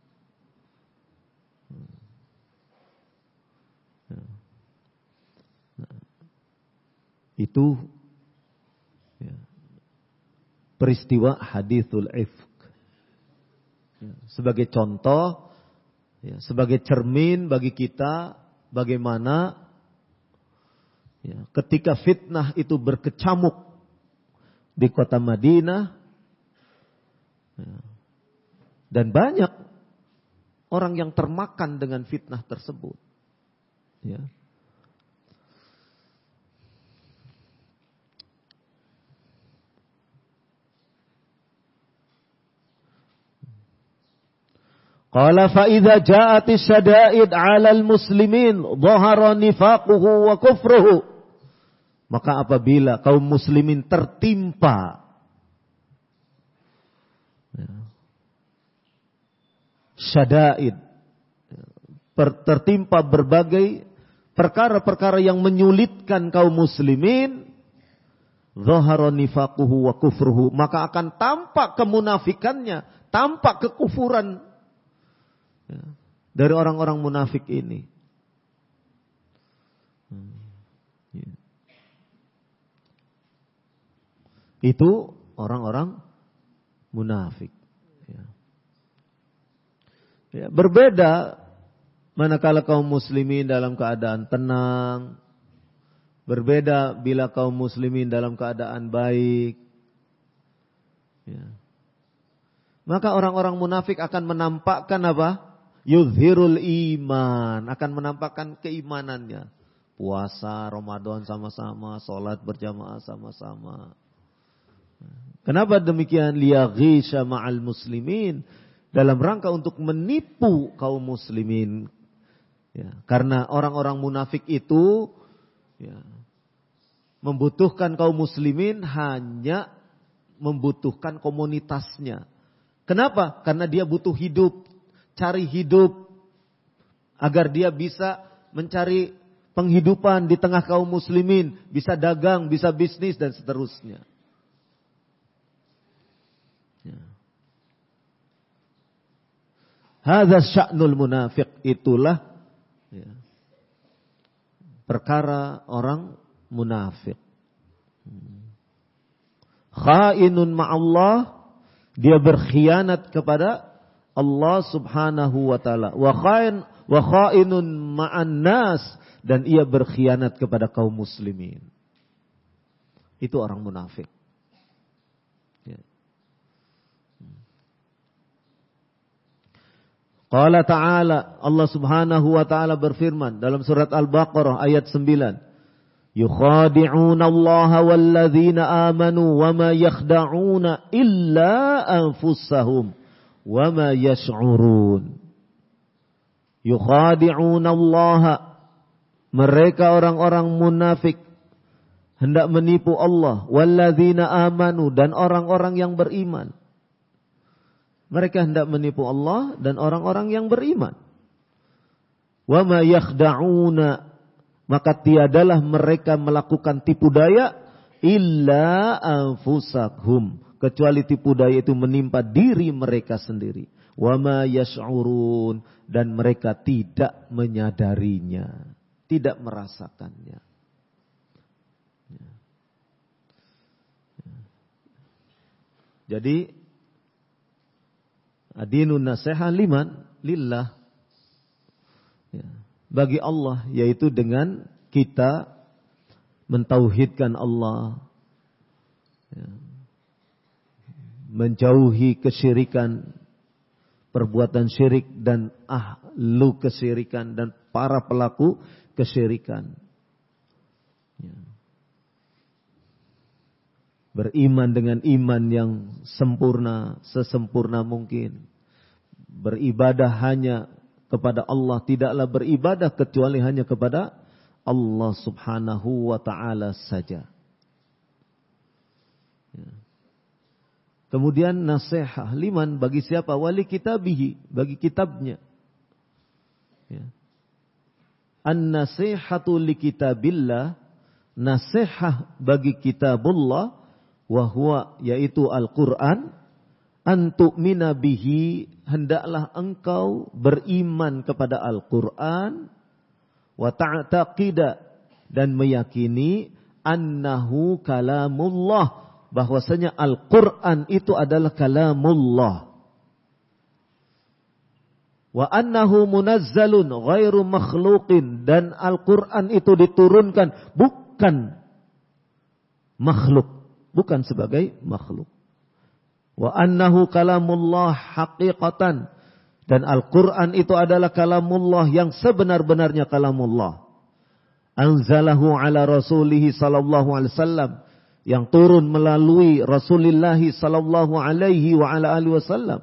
S1: Itu ya, peristiwa hadithul ifk. Ya, sebagai contoh, ya, sebagai cermin bagi kita bagaimana ya, ketika fitnah itu berkecamuk di kota Madinah ya, dan banyak orang yang termakan dengan fitnah tersebut. Ya. Qala fa idza ja'atis syada'id 'alal muslimin dhahara nifaquhu wa kufruhu. Maka apabila kaum muslimin tertimpa ya, syada'id, tertimpa berbagai perkara-perkara yang menyulitkan kaum muslimin, dhahara nifaquhu wa kufruhu, maka akan tampak kemunafikannya, tampak kekufuran ya, dari orang-orang munafik ini. Hmm, ya. Itu orang-orang munafik. Ya. Ya, berbeda manakala kaum muslimin dalam keadaan tenang. Berbeda bila kaum muslimin dalam keadaan baik. Ya. Maka orang-orang munafik akan menampakkan apa? Yuzhirul iman. Akan menampakkan keimanannya. Puasa, Ramadan sama-sama. Sholat berjamaah sama-sama. Kenapa demikian? Liyaghisha ma'al muslimin. Dalam rangka untuk menipu kaum muslimin. Ya. Karena orang-orang munafik itu... Ya, membutuhkan kaum muslimin hanya membutuhkan komunitasnya. Kenapa? Karena dia butuh hidup, cari hidup agar dia bisa mencari penghidupan di tengah kaum muslimin, bisa dagang, bisa bisnis dan seterusnya. Ya. Hadza sya'nul munafiq, itulah ya, perkara orang munafik. Khainun ma'allah, dia berkhianat kepada Allah subhanahu wa ta'ala. Wa khain wa khainun ma'an nas, dan ia berkhianat kepada kaum muslimin. Itu orang munafik. Ya. Qala ta'ala, Allah subhanahu wa ta'ala berfirman dalam surat Al-Baqarah ayat sembilan. Yukhadi'una Allah walladzina amanu wa ma yakhda'una illa anfusahum wa ma yash'urun. Yukhadi'una Allah, mereka orang-orang munafik hendak menipu Allah, walladzina amanu, dan orang-orang yang beriman. Mereka hendak menipu Allah dan orang-orang yang beriman. Wa ma yakhda'una, maka tiadalah mereka melakukan tipu daya illa anfusahum, kecuali tipu daya itu menimpa diri mereka sendiri. Wa ma yash'urun, dan mereka tidak menyadarinya, tidak merasakannya. Jadi adinun nasiha liman lillah, ya, bagi Allah, yaitu dengan kita mentauhidkan Allah, ya, menjauhi kesyirikan, perbuatan syirik dan ahlu kesyirikan dan para pelaku kesyirikan. Ya. Beriman dengan iman yang sempurna, sesempurna mungkin. Beribadah hanya kepada Allah, tidaklah beribadah kecuali hanya kepada Allah subhanahu wa ta'ala saja. Ya. Kemudian nasihat liman, bagi siapa? Wali kitabihi, bagi kitabnya. Ya. An-nasihatu li kitabillah, nasihat bagi kitabullah, wahwa, yaitu Al-Quran. Antu'mina bihi, hendaklah engkau beriman kepada Al-Quran. Wa ta'taqida, dan meyakini annahu kalamullah, bahwasanya Al-Quran itu adalah kalamullah. Wa annahu munazzalun ghairu makhluqin, dan Al-Quran itu diturunkan bukan makhluk, bukan sebagai makhluk. Wa annahu kalamullah haqiqatan, dan Al-Quran itu adalah kalamullah yang sebenar-benarnya kalamullah. Anzalahu ala rasulihi sallallahu alaihi wasallam, yang turun melalui Rasulullah sallallahu alaihi wa ala alihi wasallam.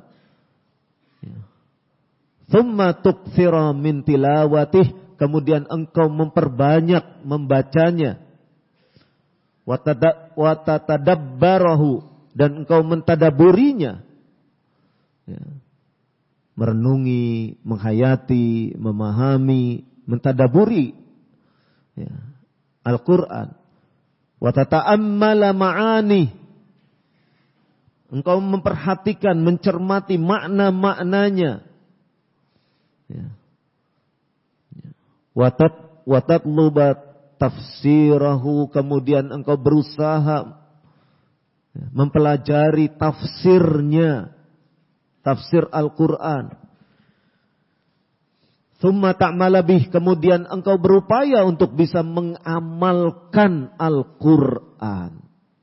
S1: Thumma tukthira min tilawatih, kemudian engkau memperbanyak membacanya. Wa tatadabbarahu, dan engkau mentadaburinya. Ya. Merenungi, menghayati, memahami, mentadaburi, ya, Al-Quran. Wa tata'ammala ma'ani, engkau memperhatikan, mencermati makna-maknanya. Ya. Ya. Wa tatluba tafsirahu, kemudian engkau berusaha mempelajari tafsirnya, tafsir Al-Quran. Tsumma ta'mala bih, kemudian engkau berupaya untuk bisa mengamalkan Al-Quran.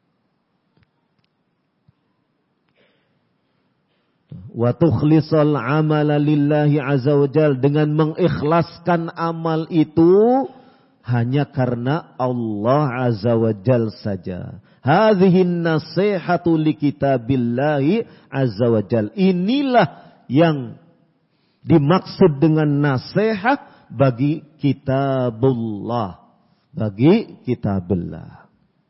S1: Wa tukhlisal amala lillahi azza wa jal, dengan mengikhlaskan amal itu hanya karena Allah azza wa jal saja. Hadhihin nasihatu li kitabillahi azza wa jal. Inilah yang dimaksud dengan nasihat bagi kitabullah, bagi kitabillah.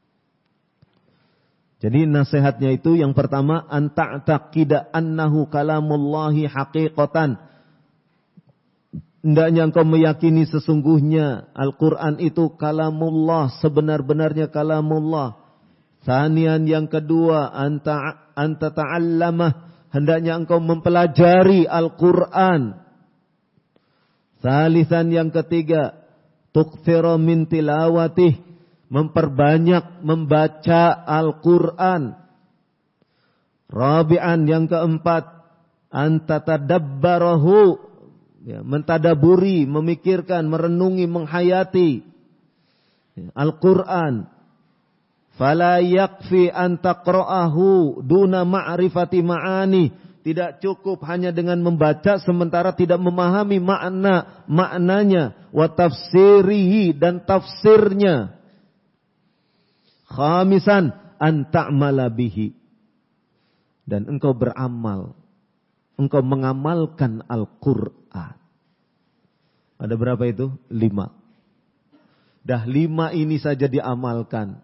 S1: Jadi nasihatnya itu yang pertama, anta'taqida annahu kalamullahi haqiqatan. Hendaknya engkau meyakini sesungguhnya Al-Quran itu kalamullah, sebenar-benarnya kalamullah. Tsanian, yang kedua, anta anta ta'allamah, hendaknya engkau mempelajari Al-Quran. Tsalitsan, yang ketiga, tuktsira min tilawatih, memperbanyak membaca Al-Quran. Rabi'an, yang keempat, anta tadabbarahu, ya, mentadaburi, memikirkan, merenungi, menghayati Al-Quran. Fala yakfi an taqra'ahu duna ma'rifati ma'ani. Tidak cukup hanya dengan membaca sementara tidak memahami makna maknanya, wa tafsirihi, dan tafsirnya. Khamisan, an ta'mala bihi, dan engkau beramal, engkau mengamalkan Al-Quran. Ada berapa itu? Lima. Dah lima ini saja diamalkan.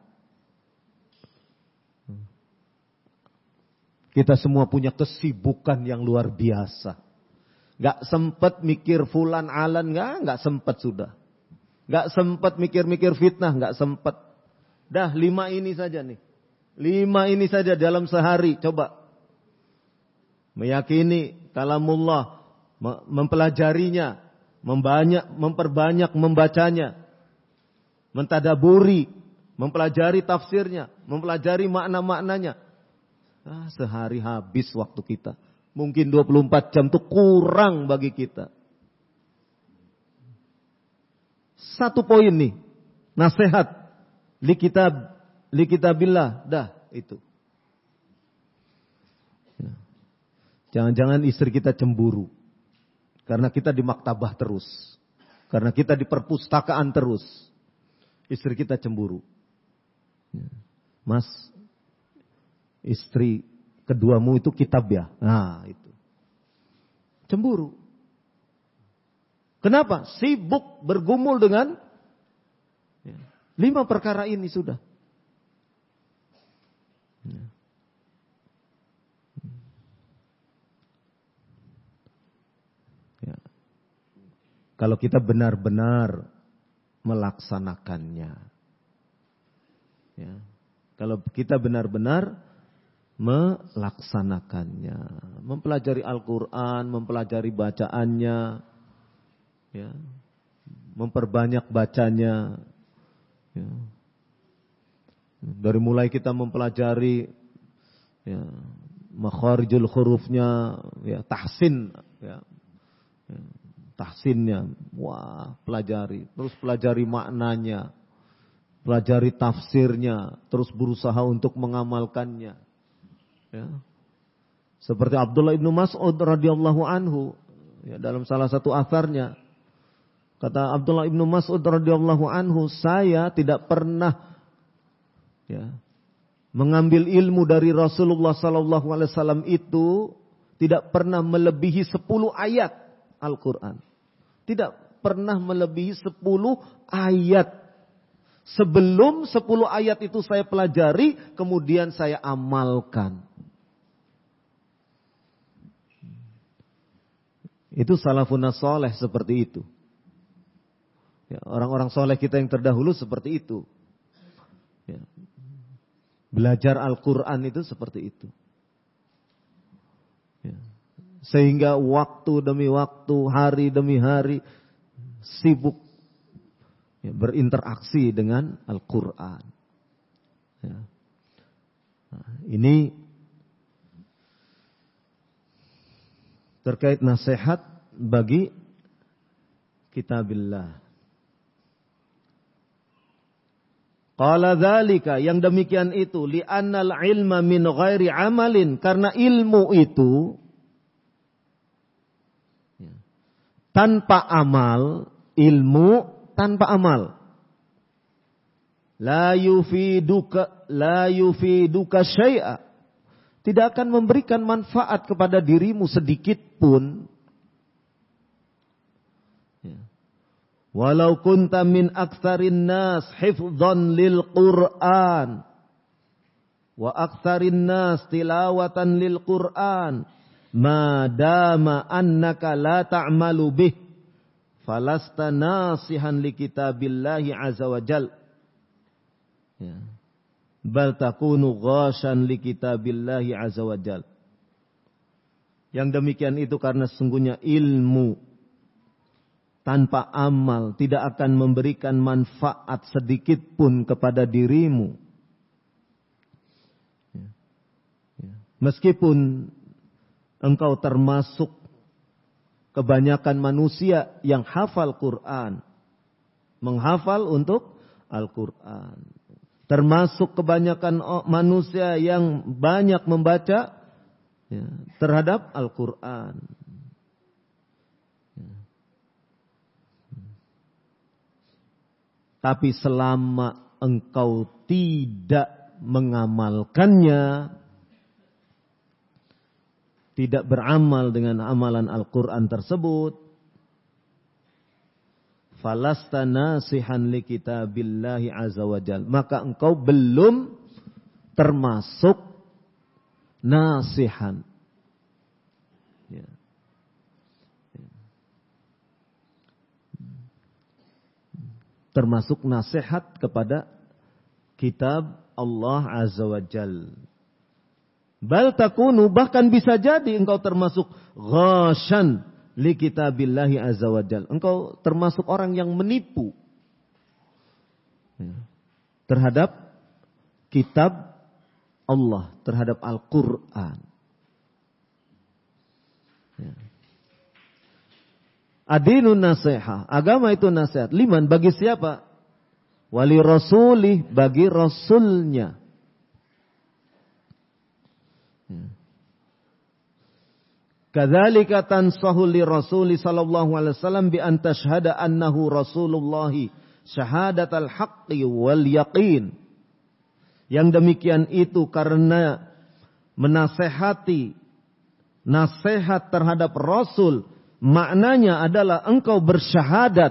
S1: Kita semua punya kesibukan yang luar biasa. Gak sempat mikir fulan alan, gak, gak sempat sudah. Gak sempat mikir-mikir fitnah, gak sempat. Dah lima ini saja nih. Lima ini saja dalam sehari, coba. Meyakini kalamullah, mempelajarinya, membanyak, memperbanyak membacanya. Mentadaburi, mempelajari tafsirnya, mempelajari makna-maknanya. Ah, sehari habis waktu kita. Mungkin dua puluh empat jam itu kurang bagi kita. Satu poin nih. Nasihat. Li kitab, li kitabillah. Dah, itu. Jangan-jangan istri kita cemburu. Karena kita di maktabah terus. Karena kita di perpustakaan terus. Istri kita cemburu. Mas, istri keduamu itu kitab ya? Nah, itu. Cemburu. Kenapa? Sibuk bergumul dengan ya, lima perkara ini sudah. Ya. Ya. Kalau kita benar-benar melaksanakannya. Ya. Kalau kita benar-benar melaksanakannya, mempelajari Al-Quran, mempelajari bacaannya, ya, memperbanyak bacanya, ya. Dari mulai kita mempelajari ya, makharijul hurufnya, ya, tahsin, ya, ya, tahsinnya, wah, pelajari, terus pelajari maknanya, pelajari tafsirnya, terus berusaha untuk mengamalkannya. Ya. Seperti Abdullah ibnu Mas'ud radhiyallahu anhu, ya, dalam salah satu atharnya, kata Abdullah ibnu Mas'ud radhiyallahu anhu, saya tidak pernah ya, mengambil ilmu dari Rasulullah sallallahu alaihi wasallam itu tidak pernah melebihi sepuluh ayat Al-Quran. Tidak pernah melebihi sepuluh ayat. Sebelum sepuluh ayat itu saya pelajari, kemudian saya amalkan. Itu salafun saleh seperti itu. Ya, orang-orang soleh kita yang terdahulu seperti itu. Ya. Belajar Al-Quran itu seperti itu. Ya. Sehingga waktu demi waktu, hari demi hari, sibuk ya, berinteraksi dengan Al-Quran. Ya. Nah, ini terkait nasihat bagi kitabillah. Qala dzalika, yang demikian itu li'annal ilma min ghairi amalin, karena ilmu itu tanpa amal, ilmu tanpa amal. La yufiduka la yufiduka syai'a, tidak akan memberikan manfaat kepada dirimu sedikit pun. Walau kunta min aktsarin nas hifdzan lil Qur'an wa aktsarin nas tilawatan lil Qur'an ma dama annaka la ta'malu bih falasta nasihan li kitabillahi azza wa jal. Ya. Bal takunu ghashan li kitabillahi azza wa jal. Yang demikian itu karena sesungguhnya ilmu tanpa amal tidak akan memberikan manfaat sedikit pun kepada dirimu. Meskipun engkau termasuk kebanyakan manusia yang hafal Quran, menghafal untuk Al-Quran, termasuk kebanyakan manusia yang banyak membaca ya, terhadap Al-Quran. Tapi selama engkau tidak mengamalkannya, tidak beramal dengan amalan Al-Quran tersebut, falasta nasihan li kitabillahi azza wa jal, maka engkau belum termasuk nasihan. Ya. Termasuk nasihat kepada kitab Allah azza wa jal. Bal takunu, bahkan bisa jadi engkau termasuk ghashan li kitabillahi azza wa jal. Engkau termasuk orang yang menipu ya, terhadap kitab Allah, terhadap Al-Quran. Ya. Adinun nasihat, agama itu nasihat. Liman, bagi siapa? Wali rasulih, bagi rasulnya. Kadzalika tansahu li rasuli sallallahu alaihi wasallam bi an tashhada annahu rasulullah syahadatal haqqi wal yaqin. Yang demikian itu karena menasehati nasihat terhadap rasul, maknanya adalah engkau bersyahadat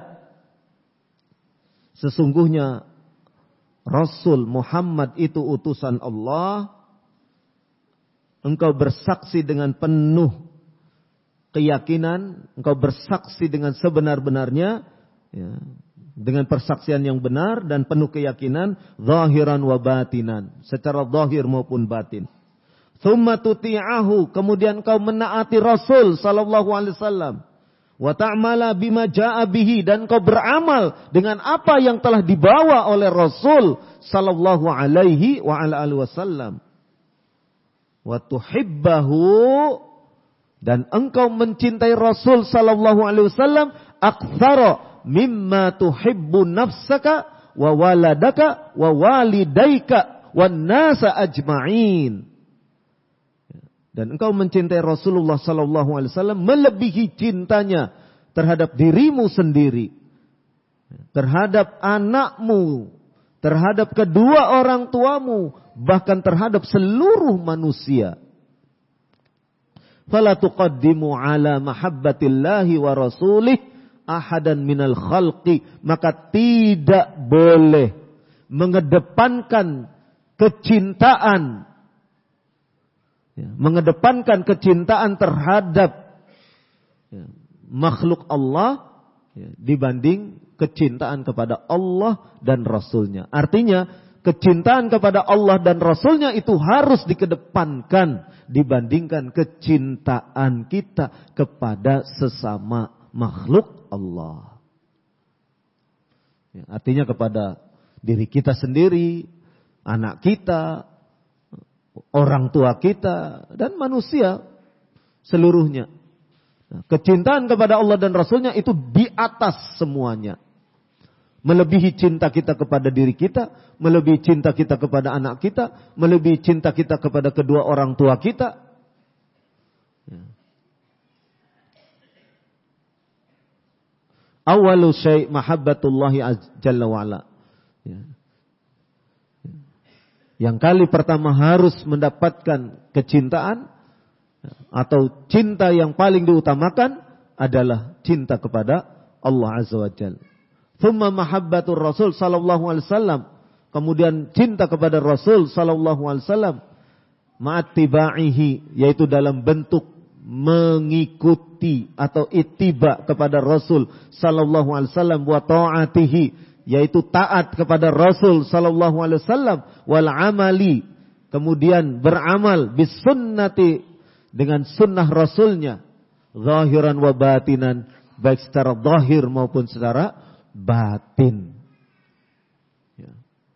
S1: sesungguhnya Rasul Muhammad itu utusan Allah. Engkau bersaksi dengan penuh keyakinan, engkau bersaksi dengan sebenar-benarnya ya, dengan persaksian yang benar dan penuh keyakinan, zahiran wa batinan, secara zahir maupun batin. Tsumma tuti'ahu, kemudian kau menaati Rasul sallallahu alaihi wasallam. Wa ta'mala bima jaa'a bihi, dan kau beramal dengan apa yang telah dibawa oleh Rasul sallallahu alaihi wa ala alihi wasallam. Wa tuhibbahu, dan engkau mencintai Rasul sallallahu alaihi wasallam aktsara mimma tuhibbu nafsaka wa waladaka wa walidaika wan nasa ajma'in. Dan engkau mencintai Rasulullah sallallahu alaihi wasallam melebihi cintanya terhadap dirimu sendiri, terhadap anakmu, terhadap kedua orang tuamu, bahkan terhadap seluruh manusia. Fala tuqaddimu ala mahabbatillahi wa rasulih ahadan minal khalqi, maka tidak boleh mengedepankan kecintaan Ya, mengedepankan kecintaan terhadap ya, makhluk Allah ya, dibanding kecintaan kepada Allah dan Rasulnya. Artinya kecintaan kepada Allah dan Rasulnya itu harus dikedepankan dibandingkan kecintaan kita kepada sesama makhluk Allah. Ya, artinya kepada diri kita sendiri, anak kita, orang tua kita, dan manusia seluruhnya. Nah, kecintaan kepada Allah dan Rasulnya itu di atas semuanya. Melebihi cinta kita kepada diri kita, melebihi cinta kita kepada anak kita, melebihi cinta kita kepada kedua orang tua kita. Ya. Awalu syai' mahabbatullahi jalla wa'ala. Ya. Yang kali pertama harus mendapatkan kecintaan atau cinta yang paling diutamakan adalah cinta kepada Allah Azza wa Jalla. Thumma mahabbatur Rasul sallallahu alaihi wasallam. Kemudian cinta kepada Rasul sallallahu alaihi wasallam ma'attiba'ihi, yaitu dalam bentuk mengikuti atau ittiba kepada Rasul sallallahu alaihi wasallam, wa ta'atihi, yaitu taat kepada Rasul sallallahu alaihi wasallam, wal amali, kemudian beramal bis sunnati, dengan sunnah Rasulnya, zahiran wa batinan, baik secara zahir maupun secara batin. Ya.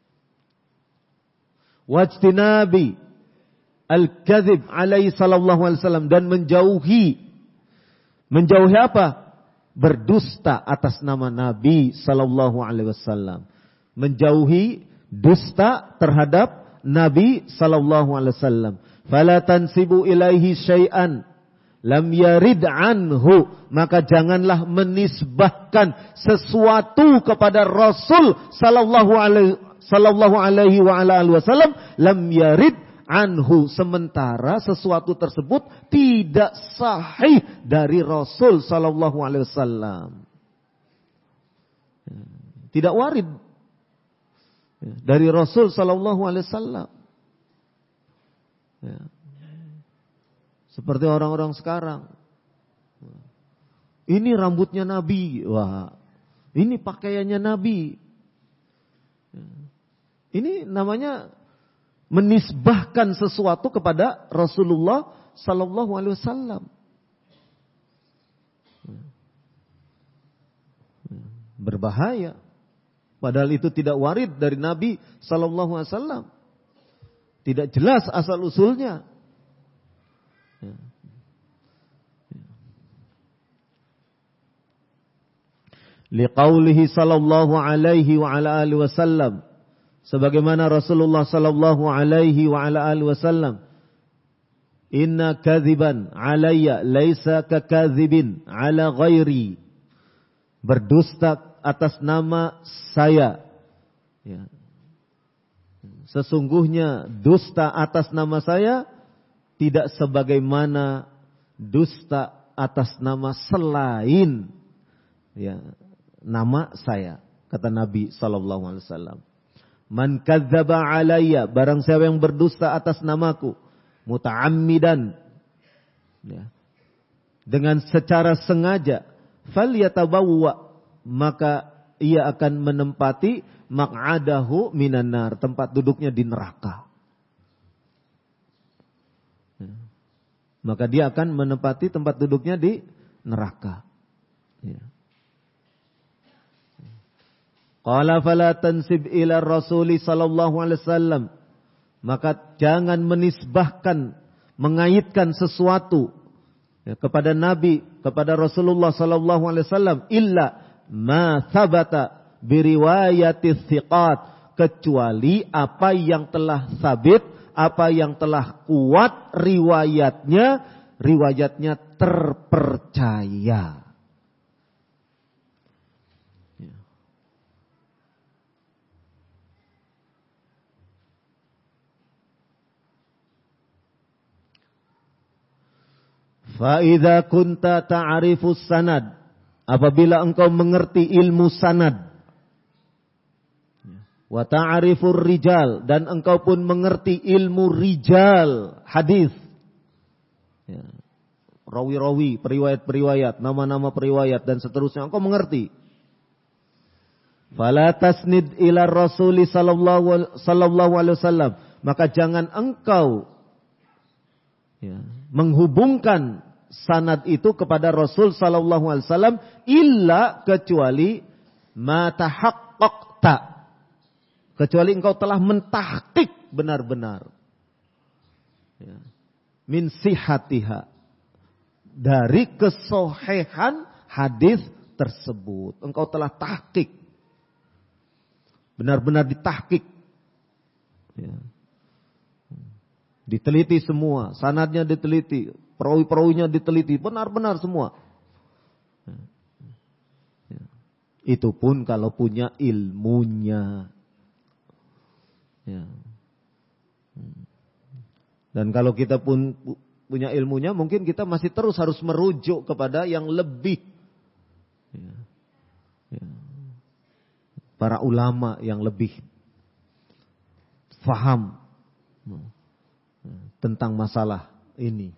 S1: Wajtinabi al-kadzib alaihi sallallahu alaihi wasallam, dan menjauhi menjauhi apa? Berdusta atas nama Nabi sallallahu alaihi wasallam. Menjauhi dusta terhadap Nabi sallallahu alaihi wasallam. Fala tansibu ilaihi syai'an lam yarid anhu, maka janganlah menisbahkan sesuatu kepada Rasul sallallahu alaihi sallallahu alaihi wa ala alihi wasallam, lam yarid anhu, sementara sesuatu tersebut tidak sahih dari Rasul sallallahu alaihi wasallam. Tidak warid dari Rasul sallallahu alaihi wasallam. Ya. Seperti orang-orang sekarang. Ini rambutnya Nabi. Wah, ini pakaiannya Nabi. Ini namanya menisbahkan sesuatu kepada Rasulullah sallallahu alaihi wasallam. Berbahaya. Padahal itu tidak warid dari Nabi sallallahu alaihi wasallam. Tidak jelas asal usulnya. Ya. Liqaulihi sallallahu alaihi wa ala alihi wasallam, sebagaimana Rasulullah sallallahu alaihi wa ala alihi wasallam, inna kadziban alayya laisa kakadzibin ala ghairi, berdusta atas nama saya, ya, sesungguhnya dusta atas nama saya tidak sebagaimana dusta atas nama selain, ya, nama saya, kata Nabi sallallahu alaihi wasallam. Man kadzdzaba alayya, barang siapa yang berdusta atas namaku, muta'ammidan, ya, dengan secara sengaja, falyatabawwa, maka ia akan menempati maq'adahu minan nar, tempat duduknya di neraka. Maka dia akan menempati tempat duduknya di neraka. Ya. Qala fala tansib ila Rasuli sallallahu alaihi wasallam, maka jangan menisbahkan, mengaitkan sesuatu, ya, kepada Nabi, kepada Rasulullah sallallahu alaihi wasallam, illa ma thabata bi riwayati thiqat, kecuali apa yang telah sabit, apa yang telah kuat riwayatnya, riwayatnya terpercaya. Ya. Fa idza kunta ta'rifu sanad, apabila engkau mengerti ilmu sanad, wa ta'rifur rijal, dan engkau pun mengerti ilmu rijal hadis, ya, rawi-rawi, periwayat-periwayat, nama-nama periwayat dan seterusnya, engkau mengerti. Fala tasnid ila Rasuli sallallahu sallallahu alaihi wasallam, maka jangan engkau, ya, menghubungkan sanad itu kepada Rasul sallallahu alaihi wasallam, illa, kecuali ma tahaqqaqta, kecuali engkau telah mentahqiq benar-benar, ya, min sihatiha, dari kesohihan hadis tersebut. Engkau telah tahqiq. Benar-benar ditahqiq. Ya. Diteliti semua, sanadnya diteliti, perawi-perawinya diteliti, benar-benar semua. Ya. Itu pun kalau punya ilmunya. Ya. Dan kalau kita pun punya ilmunya, mungkin kita masih terus harus merujuk kepada yang lebih. Ya. Ya. Para ulama yang lebih faham tentang masalah ini.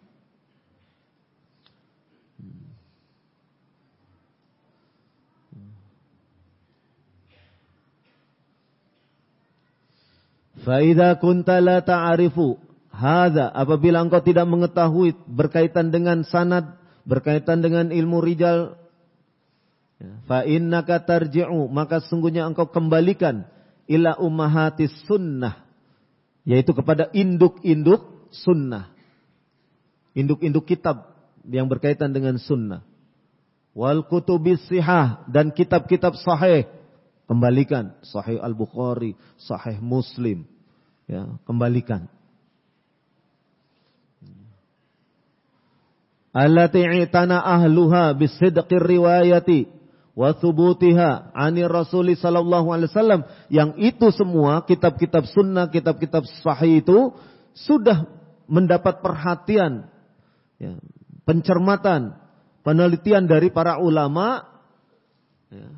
S1: Fa idza kunta la ta'rifu hadza, apabila engkau tidak mengetahui berkaitan dengan sanad, berkaitan dengan ilmu rijal, fa innaka tarji'u, maka sungguhnya engkau kembalikan ila ummahatis sunnah, yaitu kepada induk-induk sunnah, induk-induk kitab yang berkaitan dengan sunnah. Wal kutubis sihah, dan kitab-kitab sahih, kembalikan Sahih Al-Bukhari, Sahih Muslim, ya, kembalikan. Allati i'tana ahluha bisidqir riwayati wa thubutiha 'anir Rasul sallallahu alaihi wasallam, yang itu semua kitab-kitab sunnah, kitab-kitab sahih itu sudah mendapat perhatian, ya, pencermatan, penelitian dari para ulama, ya,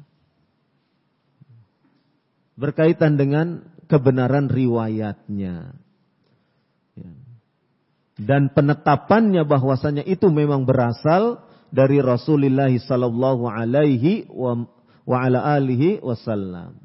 S1: berkaitan dengan kebenaran riwayatnya, ya, dan penetapannya bahwasanya itu memang berasal dari Rasulullah sallallahu alaihi wa, wa ala alihi wasallam.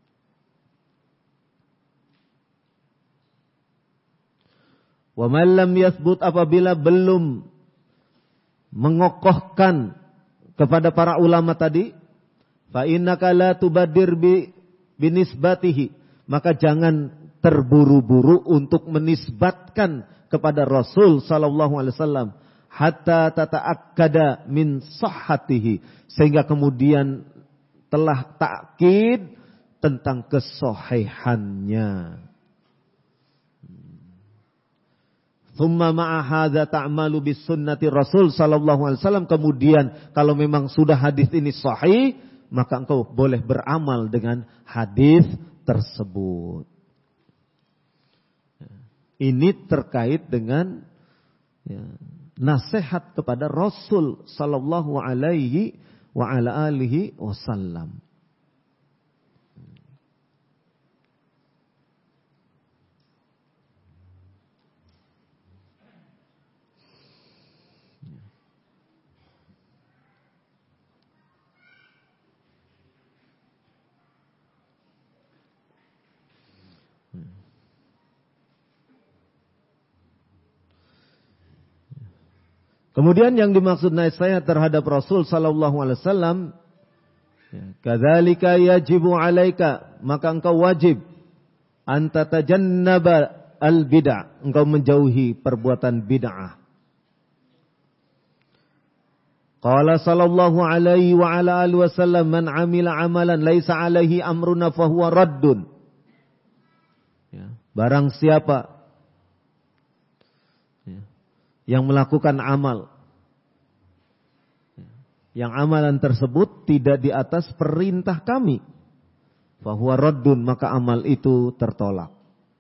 S1: Wa man lam yathbut, apabila belum mengokohkan kepada para ulama tadi, fa innaka la tubadir bi binisbatihi, maka jangan terburu-buru untuk menisbatkan kepada Rasul sallallahu alaihi wasallam hatta tata'akkada min sahhatihi, sehingga kemudian telah takkid tentang kesahihannya. Thumma ma'a hadza ta'malu bis sunnati Rasul sallallahu alaihi wasallam, kemudian kalau memang sudah hadis ini sahih, maka engkau boleh beramal dengan hadis tersebut. Ini terkait dengan, ya, nasihat kepada Rasul sallallahu alaihi wa ala alihi wasallam. Kemudian yang dimaksud nasihat terhadap Rasul sallallahu alaihi wasallam, kadzalika yajibu alaika, maka engkau wajib anta tajannaba al bid'ah, engkau menjauhi perbuatan bid'ah. Qala sallallahu alaihi wa ala alihi wasallam, man amila amalan laisa alaihi amruna fahuwa raddun. Ya, barang siapa yang melakukan amal, yang amalan tersebut tidak di atas perintah kami, fahuwa raddun, maka amal itu tertolak.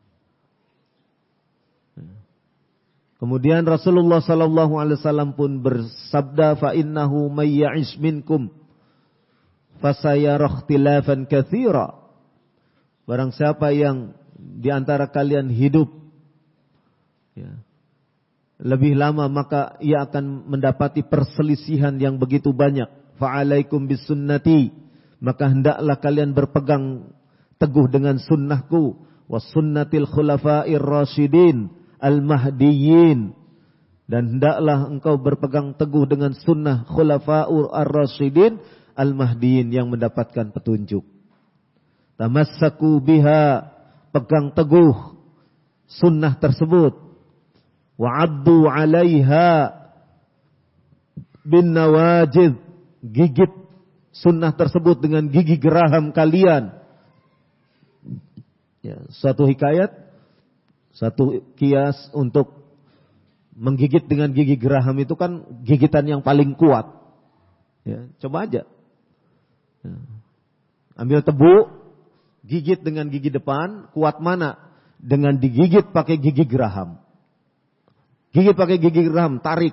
S1: Kemudian Rasulullah sallallahu alaihi wasallam pun bersabda, fa innahu may ya'ish minkum fasayara ikhtilafan katsira, barang siapa yang di antara kalian hidup, ya, lebih lama, maka ia akan mendapati perselisihan yang begitu banyak. Fa'alaikum bisunnati, maka hendaklah kalian berpegang teguh dengan sunnahku, was sunnatil khulafa'ir rasyidin al-mahdiyyin, dan hendaklah engkau berpegang teguh dengan sunnah khulafa'ur ar-rasyidin al-mahdiyyin yang mendapatkan petunjuk. Tamassaku biha, pegang teguh sunnah tersebut. Wa'addu 'alaiha, bin nawajid, gigit sunnah tersebut dengan gigi geraham kalian. Ya, suatu hikayat, satu kias untuk menggigit dengan gigi geraham itu kan gigitan yang paling kuat. Ya, coba aja. Ya. Ambil tebu, gigit dengan gigi depan, kuat mana? Dengan digigit pakai gigi geraham. Gigit pakai gigi geraham, tarik.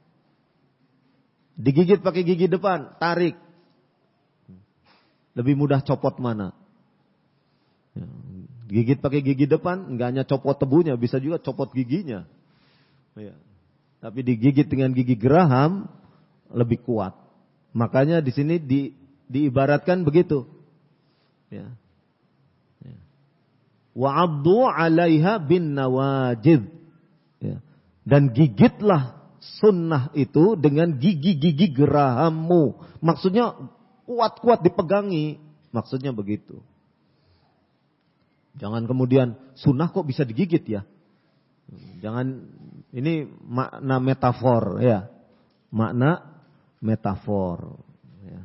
S1: Digigit pakai gigi depan, tarik. Lebih mudah copot mana? Ya. Gigit pakai gigi depan, enggak hanya copot tebunya, bisa juga copot giginya. Ya. Tapi digigit dengan gigi geraham lebih kuat. Makanya di sini di, diibaratkan begitu. Ya. Ya. Wa'addu 'alaiha bin nawajid. Ya. Dan gigitlah sunnah itu dengan gigi-gigi gerahammu. Maksudnya kuat-kuat dipegangi. Maksudnya begitu. Jangan kemudian sunnah kok bisa digigit ya. Jangan, ini makna metafor ya. Makna metafor ya.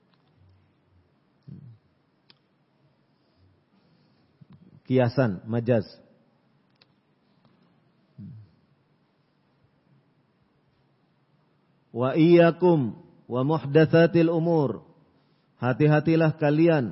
S1: Kiasan, majaz. Wa iyyakum wa muhdatsatil umur. Hati-hatilah kalian,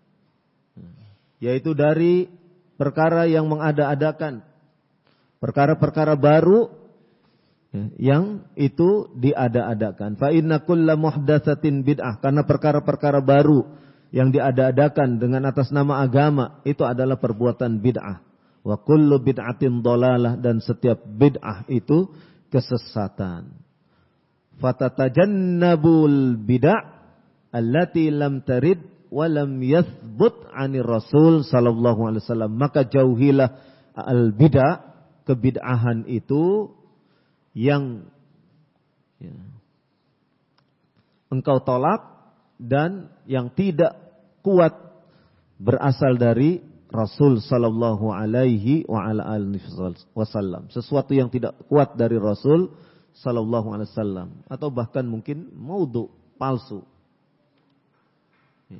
S1: yaitu dari perkara yang mengada-adakan, perkara-perkara baru yang itu diada-adakan. Fa inna kulla muhdatsatin bid'ah, karena perkara-perkara baru yang diada-adakan dengan atas nama agama itu adalah perbuatan bid'ah. Wa kullu bid'atin dhalalah, dan setiap bid'ah itu kesesatan. Fatatajannabul bid'ah allati lam tarid wa lam yathbut 'anir Rasul sallallahu alaihi wasallam. Maka jauhilah al bid'ah, kebid'ahan itu yang ya, engkau tolak dan yang tidak kuat berasal dari Rasul sallallahu alaihi wa ala alihi wasallam. Sesuatu yang tidak kuat dari Rasul sallallahu alaihi wasallam, atau bahkan mungkin maudhu, palsu. Ya.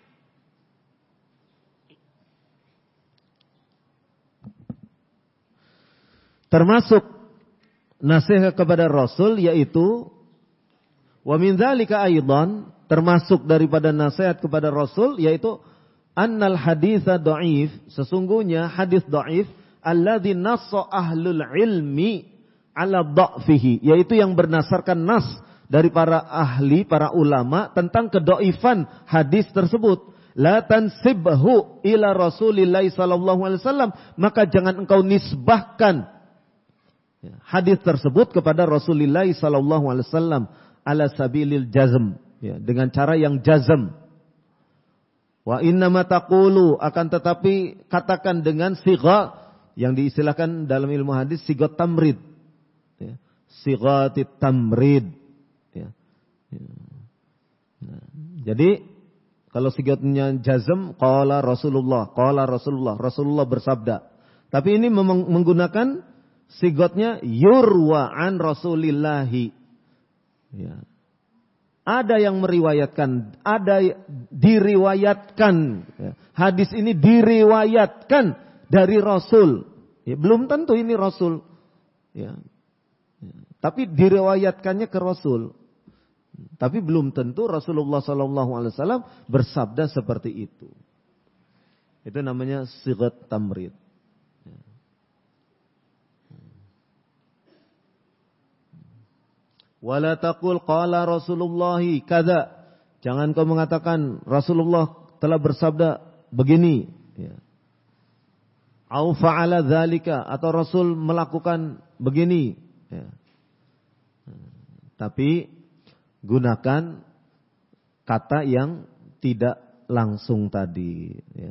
S1: Termasuk nasihat kepada Rasul yaitu wa min dzalika aidan, termasuk daripada nasihat kepada Rasul yaitu annal haditsa dhaif, sesungguhnya hadis dhaif alladzi nassa ahlul ilmi ala dha'fihi, yaitu yang berdasarkan nas dari para ahli, para ulama tentang kedhaifan hadis tersebut. La tansibhu ila Rasulillah sallallahu alaihi wasallam, maka jangan engkau nisbahkan hadis tersebut kepada Rasulullah sallallahu alaihi wasallam ala sabilil jazm, ya, dengan cara yang jazm. Wa inna ma taqulu, akan tetapi katakan dengan sigha yang diistilahkan dalam ilmu hadis sigha tamrid. Ya, sighatit tamrid. Ya. Ya. Nah, jadi kalau sighatnya jazm, qala Rasulullah, qala Rasulullah, Rasulullah bersabda. Tapi ini menggunakan sighatnya yurwa an Rasulillahi. Ya. Ada yang meriwayatkan, ada diriwayatkan. Ya. Hadis ini diriwayatkan dari Rasul. Ya, belum tentu ini Rasul. Ya. Ya. Tapi diriwayatkannya ke Rasul. Tapi belum tentu Rasulullah sallallahu alaihi wasallam bersabda seperti itu. Itu namanya sighat tamrid. Ya. Wala taqul qala Rasulullahi kadza. Jangan kau mengatakan Rasulullah telah bersabda begini, ya. Au fa'ala dzalika, atau Rasul melakukan begini, ya. Tapi gunakan kata yang tidak langsung tadi, ya.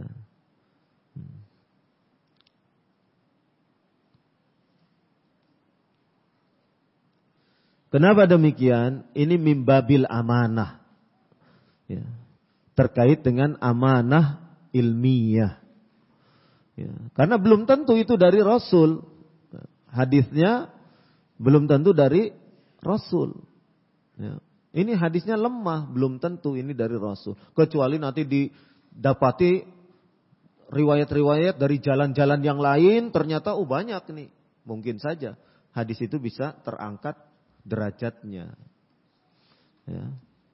S1: Kenapa demikian? Ini mimbabil amanah, ya, terkait dengan amanah ilmiah, ya. Karena belum tentu itu dari Rasul, hadisnya belum tentu dari Rasul, Ya. Ini hadisnya lemah, belum tentu ini dari Rasul. Kecuali nanti didapati riwayat-riwayat dari jalan-jalan yang lain, ternyata oh banyak nih. Mungkin saja hadis itu bisa terangkat derajatnya. Ya.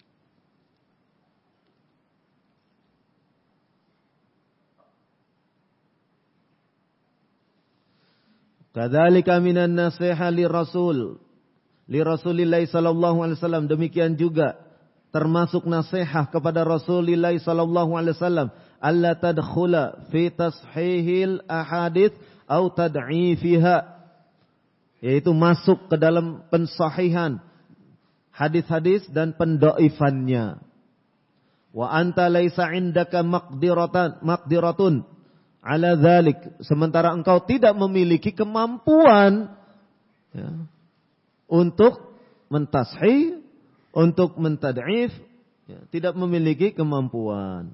S1: Kadzalika minan nasiha li Rasul li Rasulillah sallallahu alaihi wasallam, demikian juga termasuk nasihat kepada Rasulullah sallallahu alaihi wasallam, alla tadkhula fi tashihil ahadits atau tad'ifiha, yaitu masuk ke dalam pensahihan hadis-hadis dan pendhaifannya. Wa anta laisa indaka maqdiratan maqdiratun ala dzalik, sementara engkau tidak memiliki kemampuan ya, untuk mentashih, untuk mentad'if, ya, tidak memiliki kemampuan.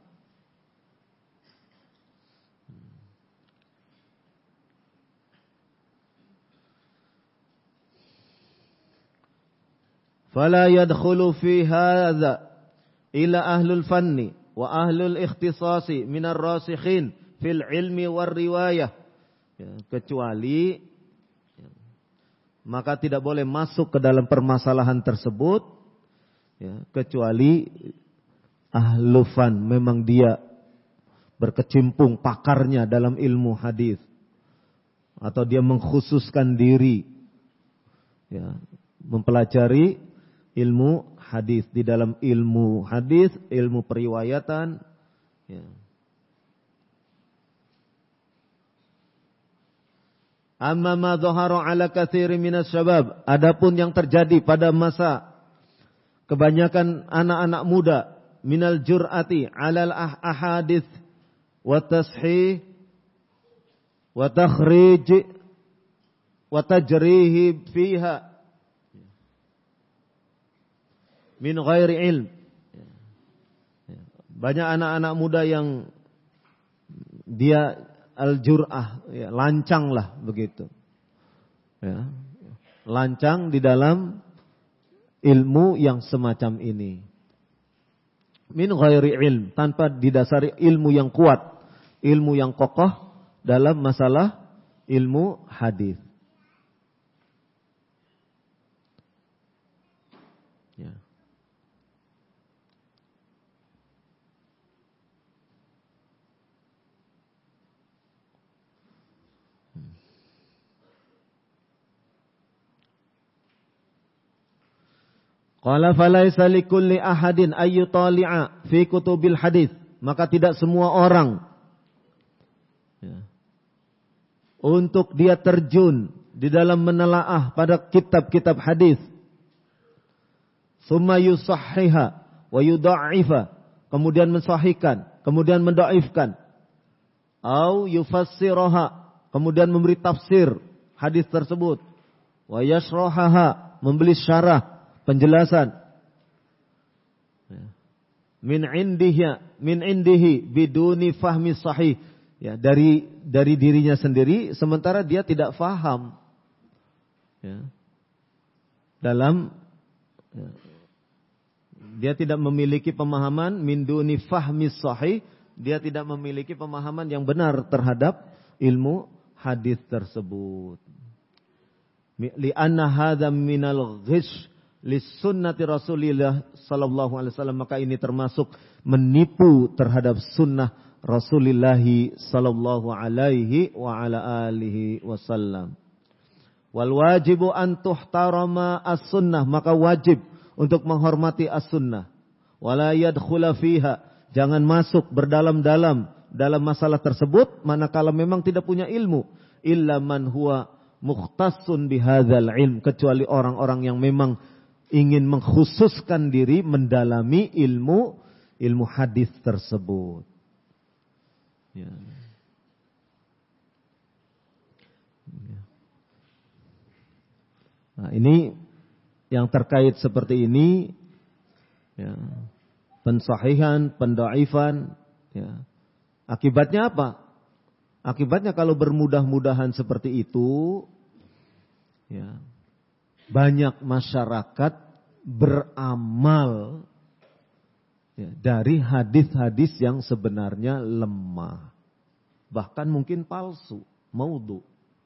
S1: Fala yadkhulu fi hadza ila ahlul fanni wa ahlul ikhtisasi minar rasikhin fil ilmi war riwayah, ya, kecuali ya, maka tidak boleh masuk ke dalam permasalahan tersebut ya, kecuali ahlu fan, memang dia berkecimpung pakarnya dalam ilmu hadis, atau dia mengkhususkan diri ya, mempelajari ilmu hadis, di dalam ilmu hadis, ilmu periwayatan ya. Amma ma dhahara ala katsirin minas syabab, adapun yang terjadi pada masa kebanyakan anak-anak muda, minal jur'ati alal ahadits wa tashih wa takhrij wa tajrih fiha min ghairi ilm. Banyak anak-anak muda yang dia al-jur'ah, ya, lancang lah begitu. Ya, lancang di dalam ilmu yang semacam ini. Min ghairi ilm, tanpa didasari ilmu yang kuat, ilmu yang kokoh dalam masalah ilmu hadis. Ya. Qala falaisa likulli ahadin ayyutali'a fi kutubil hadis, maka tidak semua orang ya, untuk dia terjun di dalam menelaah pada kitab-kitab hadis, summa yusahhiha wa yudha'ifa, kemudian mensahihkan, kemudian mendhaifkan, au yufassiraha, kemudian memberi tafsir hadis tersebut, wa yashrahaha, membeli syarah, penjelasan, min indihi min indihi biduni fahmi sahih, ya, dari dari dirinya sendiri, sementara dia tidak faham ya, dalam ya, dia tidak memiliki pemahaman min duni fahmi sahih, dia tidak memiliki pemahaman yang benar terhadap ilmu hadis tersebut. Li'anna hadza minal ghish lis sunnati Rasulillah sallallahu alaihi wasallam, maka ini termasuk menipu terhadap sunnah Rasulullah sallallahu alaihi wa ala alihi wasallam. Wal wajibu an tuhtarama as-sunnah, maka wajib untuk menghormati as-sunnah. Wala yadkhula fiha, jangan masuk berdalam-dalam dalam masalah tersebut manakala memang tidak punya ilmu, illa man huwa mukhtassun bihadzal ilm, kecuali orang-orang yang memang ingin mengkhususkan diri mendalami ilmu ilmu hadis tersebut. Ya. Nah, ini yang terkait seperti ini, ya, pensahihan, pendhaifan, ya. Akibatnya apa? Akibatnya kalau bermudah-mudahan seperti itu, ya, banyak masyarakat beramal ya, dari hadis-hadis yang sebenarnya lemah. Bahkan mungkin palsu, maudhu.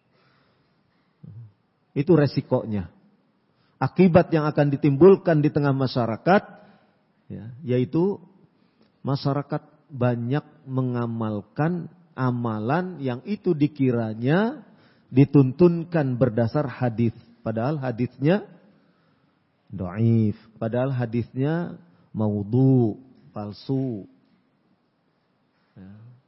S1: Itu resikonya. Akibat yang akan ditimbulkan di tengah masyarakat, ya, yaitu masyarakat banyak mengamalkan amalan yang itu dikiranya dituntunkan berdasar hadis. Padahal hadisnya dhaif, padahal hadisnya maudhu, palsu. Ya.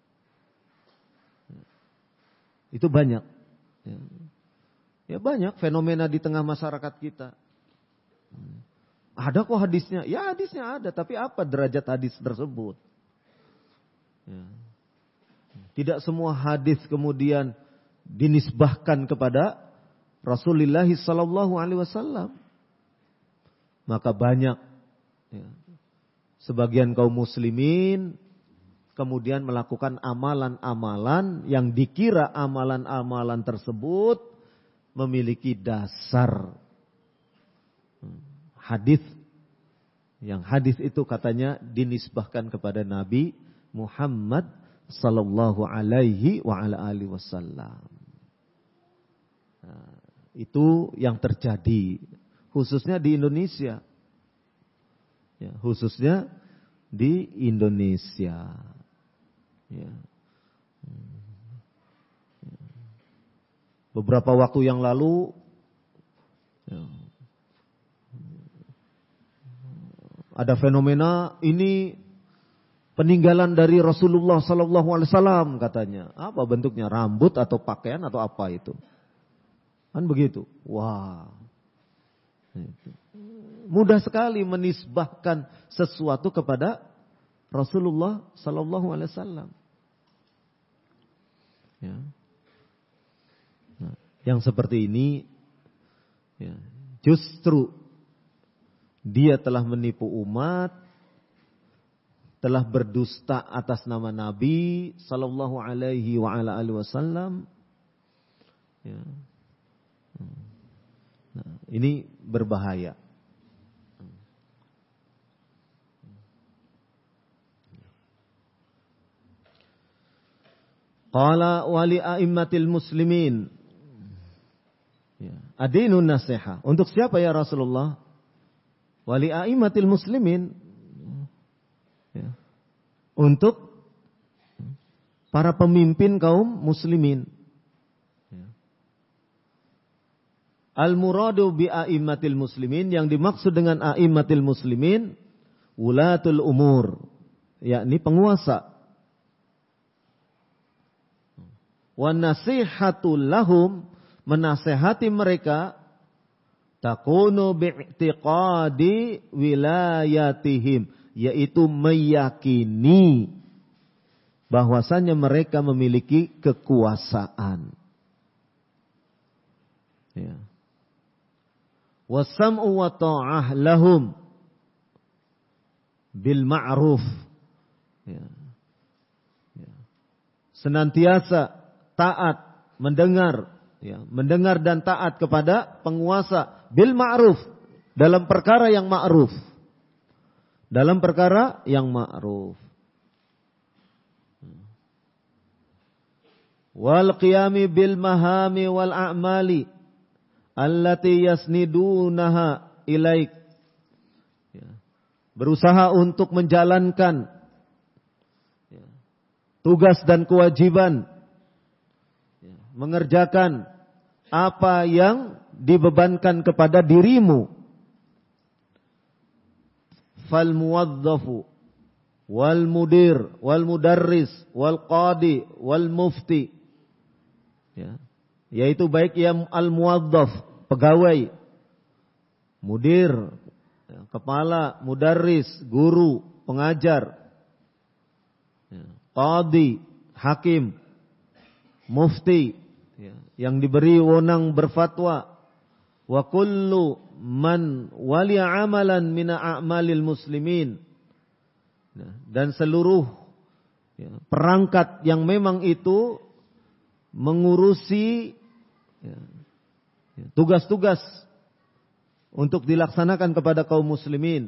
S1: Itu banyak. Ya. ya banyak fenomena di tengah masyarakat kita. Ada kok hadisnya? Ya hadisnya ada, tapi apa derajat hadis tersebut? Ya. Tidak semua hadis kemudian dinisbahkan kepada Rasulullah sallallahu alaihi wasallam. Maka banyak ya, sebagian kaum muslimin kemudian melakukan amalan-amalan yang dikira amalan-amalan tersebut memiliki dasar hadis, yang hadis itu katanya dinisbahkan kepada Nabi Muhammad sallallahu alaihi wa ala alihi wasallam. Nah, itu yang terjadi khususnya di Indonesia. Ya, khususnya di Indonesia. Ya. Beberapa waktu yang lalu ya, ada fenomena ini peninggalan dari Rasulullah sallallahu alaihi wasallam katanya. Apa bentuknya? Rambut atau pakaian atau apa itu? Kan begitu. Wah. Mudah sekali menisbahkan sesuatu kepada Rasulullah sallallahu alaihi wasallam. Ya. Nah, yang seperti ini ya, justru dia telah menipu umat, telah berdusta atas nama Nabi sallallahu alaihi wa ala alihi wasallam. Ya. Nah, ini berbahaya. Qala wali a'immatil muslimin. Ya. Adinun nasiha. Untuk siapa ya Rasulullah? Wali a'immatil muslimin. Ya. Untuk para pemimpin kaum muslimin. Ya. Al-muradu bi a'immatil muslimin, yang dimaksud dengan a'immatil muslimin ulatul umur, yakni penguasa. Wa nasihatu lahum, menasehati mereka, takunu bi'tiqadi wilayatihim, yaitu meyakini bahwasannya mereka memiliki kekuasaan. Ya. Wasam'u wa ta'ah lahum bil ma'ruf. Ya. Ya. Senantiasa taat, mendengar, ya, mendengar dan taat kepada penguasa bil ma'ruf, dalam perkara yang ma'ruf. Dalam perkara yang ma'ruf. Wal qiyami bil mahami wal a'mali allati yasnidunaha ilaik. Ya. Berusaha untuk menjalankan ya, tugas dan kewajiban, ya, mengerjakan apa yang dibebankan kepada dirimu. Fal muwadzafu wal mudir wal mudarris wal qadi wal mufti, ya, yaitu baik yang al muwadzaf, pegawai, mudir, ya, kepala, mudarris, guru, pengajar, ya, qadi, hakim, mufti, ya, yang diberi wewenang berfatwa, wa kullu man wali amalan min a'malil muslimin, nah, dan seluruh ya, perangkat yang memang itu mengurusi ya, ya, tugas-tugas untuk dilaksanakan kepada kaum muslimin.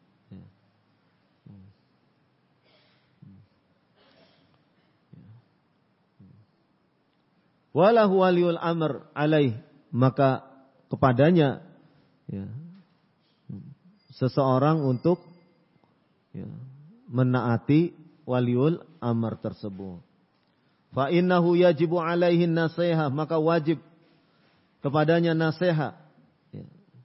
S1: Walahu waliul amr alaih, maka kepadanya ya, seseorang untuk ya, menaati waliul amr tersebut. Fa innahu yajibu alaihi nasiha, maka wajib kepadanya nasihat. Ya.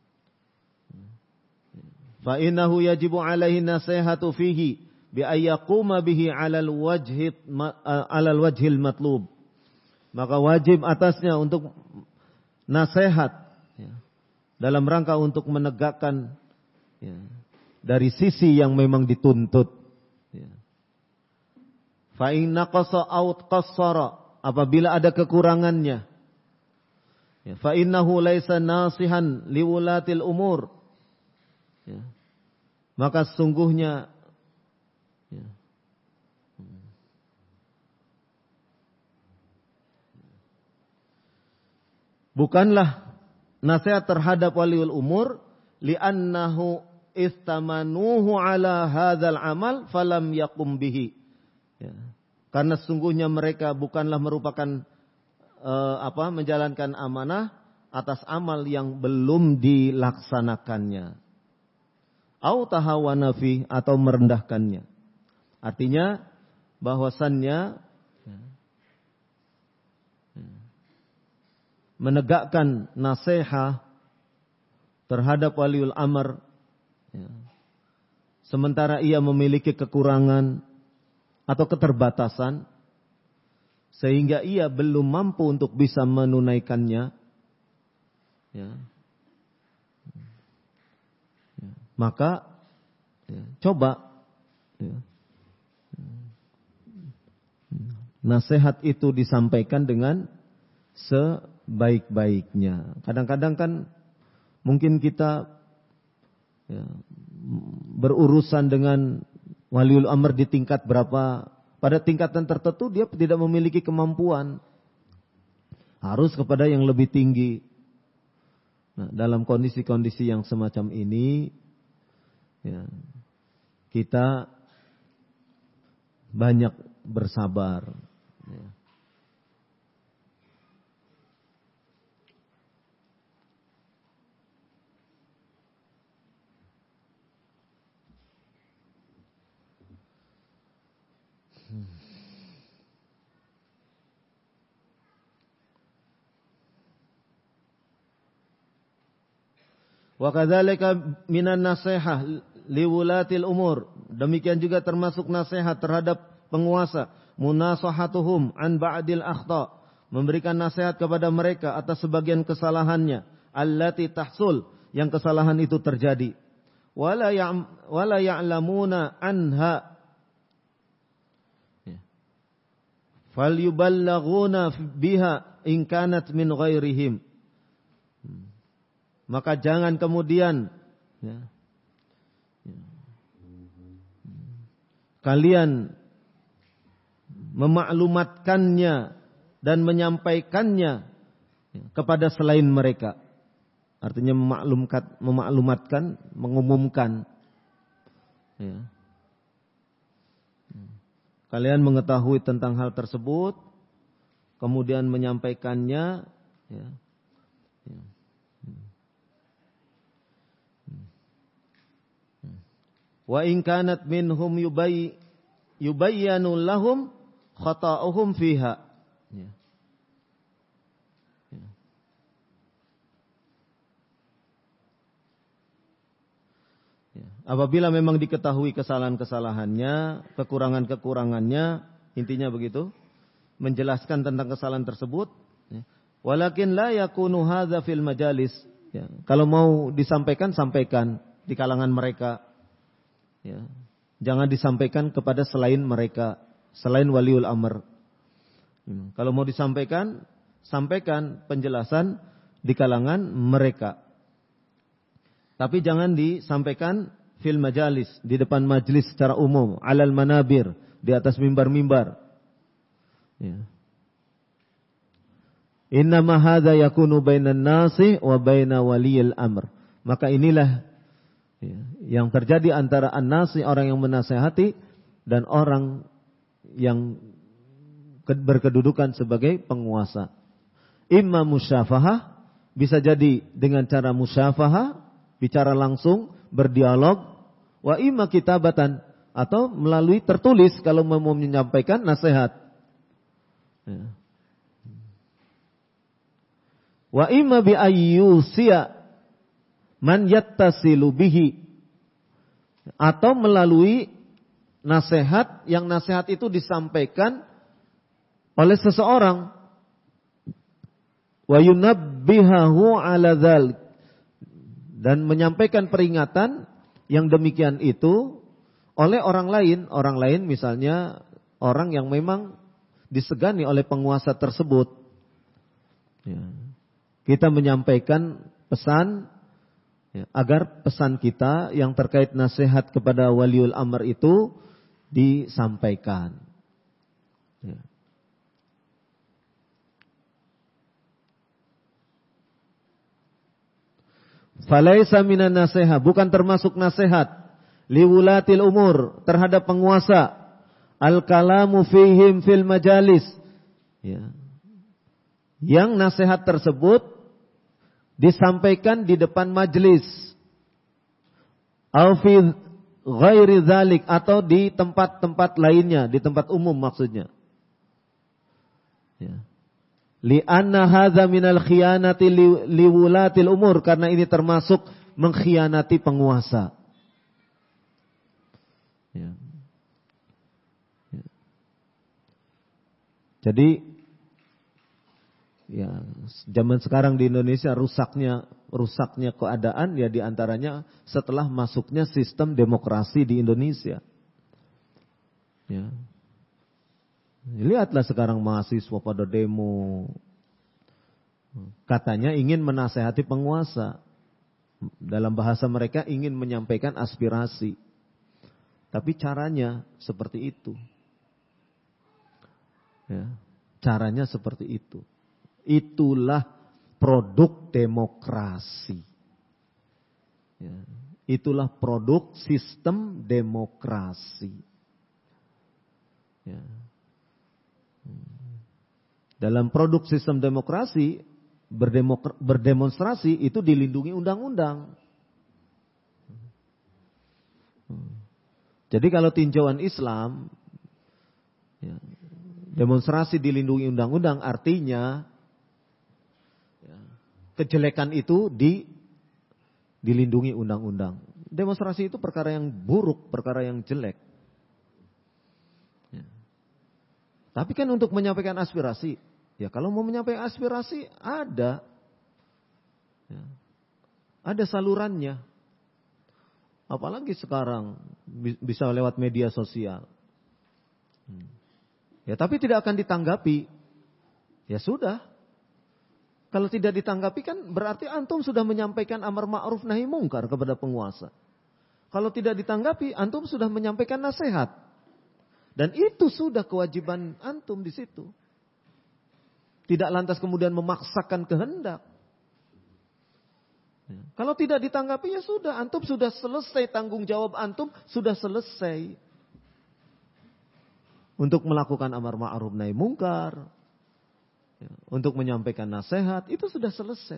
S1: Fa innahu yajibu alaihi nasihatu fihi bi ayyaquma bihi alal wajhi alal wajhil matlub. Maka wajib atasnya untuk nasihat ya, dalam rangka untuk menegakkan ya, dari sisi yang memang dituntut. Ya. Fa in naqasa aw qassara, apabila ada kekurangannya. Ya, fa innahu laisa nasihan liwulatil umur. Ya. Maka sesungguhnya ya, bukanlah nasihat terhadap waliul umur, li'annahu istamanuhu ala hadzal amal falam yaqum bihi. Ya. Karena sesungguhnya mereka bukanlah merupakan uh, apa menjalankan amanah atas amal yang belum dilaksanakannya. Au tahawana fi, atau merendahkannya. Artinya bahwasannya ya, menegakkan nasihat terhadap waliul amr ya, sementara ia memiliki kekurangan atau keterbatasan sehingga ia belum mampu untuk bisa menunaikannya ya, ya, maka ya, coba ya, nasihat itu disampaikan dengan sebaik-baiknya. Kadang-kadang kan mungkin kita ya, berurusan dengan waliul amr di tingkat berapa, pada tingkatan tertentu dia tidak memiliki kemampuan, harus kepada yang lebih tinggi. Nah, dalam kondisi-kondisi yang semacam ini ya, kita banyak bersabar ya. Wa kadzalika minan nasihah liwulatil umur, demikian juga termasuk nasihat terhadap penguasa, munasahatuhum an ba'dil akhta, memberikan nasihat kepada mereka atas sebagian kesalahannya, allati tahsul, yang kesalahan itu terjadi, wala ya wala ya'lamuna anha falyuballaghuna biha in kanat min ghairihim. Maka jangan kemudian ya, ya, kalian memaklumatkannya dan menyampaikannya ya, kepada selain mereka. Artinya memaklumkan, memaklumatkan, mengumumkan. Ya. Kalian mengetahui tentang hal tersebut, kemudian menyampaikannya. Ya. Ya. Wa in kanat minhum yubay yubayyanu lahum khata'uhum fiha. Ya. Ya. Ya. Apabila memang diketahui kesalahan-kesalahannya, kekurangan-kekurangannya, intinya begitu, menjelaskan tentang kesalahan tersebut. Ya. Walakin la yakunu hadza fil majalis. Ya. Kalau mau disampaikan, sampaikan di kalangan mereka. Ya. Jangan disampaikan kepada selain mereka, selain waliul amr. Hmm. Kalau mau disampaikan, sampaikan penjelasan di kalangan mereka. Tapi jangan disampaikan fil majalis, di depan majlis secara umum, alal manabir, di atas mimbar-mimbar. Ya. Innama hadza yakunu bainan nasi wa baina waliyil amr. Maka inilah ya, yang terjadi antara an-nasi, orang yang menasehati, dan orang yang berkedudukan sebagai penguasa. Imma musyafahah, bisa jadi dengan cara musyafahah, bicara langsung, berdialog. Wa imma kitabatan, atau melalui tertulis kalau mau menyampaikan nasihat. Ya. Wa imma bi ayyusiya man yattasilu bihi, atau melalui nasihat yang nasihat itu disampaikan oleh seseorang. Wa yunabbihahu ala dzalik, dan menyampaikan peringatan yang demikian itu oleh orang lain, orang lain misalnya orang yang memang disegani oleh penguasa tersebut. Ya. Kita menyampaikan pesan ya, agar pesan kita yang terkait nasihat kepada waliul amr itu disampaikan. Ya. Falaisa minan nasihat, bukan termasuk nasihat liwulatil umur, terhadap penguasa, al-kalamu fihim fil majalis. Ya. Yang nasihat tersebut disampaikan di depan majelis, au fi ghairi dzalik, atau di tempat-tempat lainnya, di tempat umum maksudnya. Ya. Li'anna hadza minal khiyanati liwulatil umur, karena ini termasuk mengkhianati penguasa. Ya. Ya. Jadi ya, zaman sekarang di Indonesia rusaknya rusaknya keadaan ya diantaranya setelah masuknya sistem demokrasi di Indonesia. Ya. Lihatlah sekarang mahasiswa pada demo, katanya ingin menasehati penguasa. Dalam bahasa mereka ingin menyampaikan aspirasi. Tapi caranya seperti itu. Ya, caranya seperti itu. Itulah produk demokrasi. Ya, itulah produk sistem demokrasi. Ya. Dalam produk sistem demokrasi, berdemonstrasi itu dilindungi undang-undang. Jadi kalau tinjauan Islam, ya, demonstrasi dilindungi undang-undang, artinya ya, kejelekan itu di, dilindungi undang-undang. Demonstrasi itu perkara yang buruk, perkara yang jelek. Tapi kan untuk menyampaikan aspirasi, ya kalau mau menyampaikan aspirasi ada, ya, ada salurannya. Apalagi sekarang bisa lewat media sosial. Ya tapi tidak akan ditanggapi. Ya sudah. Kalau tidak ditanggapi kan berarti antum sudah menyampaikan amar ma'ruf nahi mungkar kepada penguasa. Kalau tidak ditanggapi, antum sudah menyampaikan nasihat. Dan itu sudah kewajiban antum di situ. Tidak lantas kemudian memaksakan kehendak. Ya. Kalau tidak ditanggapi ya sudah, antum sudah selesai, tanggung jawab antum sudah selesai. Untuk melakukan amar ma'ruf nahi mungkar, ya, untuk menyampaikan nasihat, itu sudah selesai.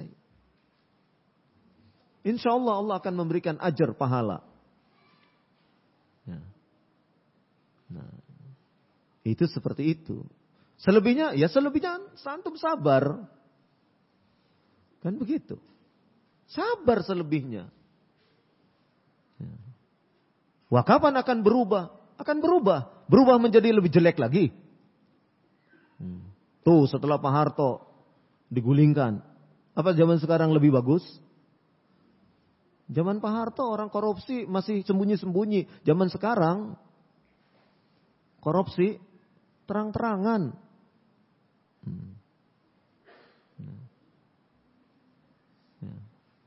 S1: Insya Allah Allah akan memberikan ajar pahala. Ya. Nah, itu seperti itu. Selebihnya, ya selebihnya antum sabar. Kan begitu. Sabar selebihnya. Ya. Wah, kapan akan berubah? Akan berubah. Berubah menjadi lebih jelek lagi. Hmm. Tuh setelah Pak Harto digulingkan. Apa zaman sekarang lebih bagus? Zaman Pak Harto orang korupsi masih sembunyi-sembunyi. Zaman sekarang korupsi terang-terangan. Hmm. Nah. Ya.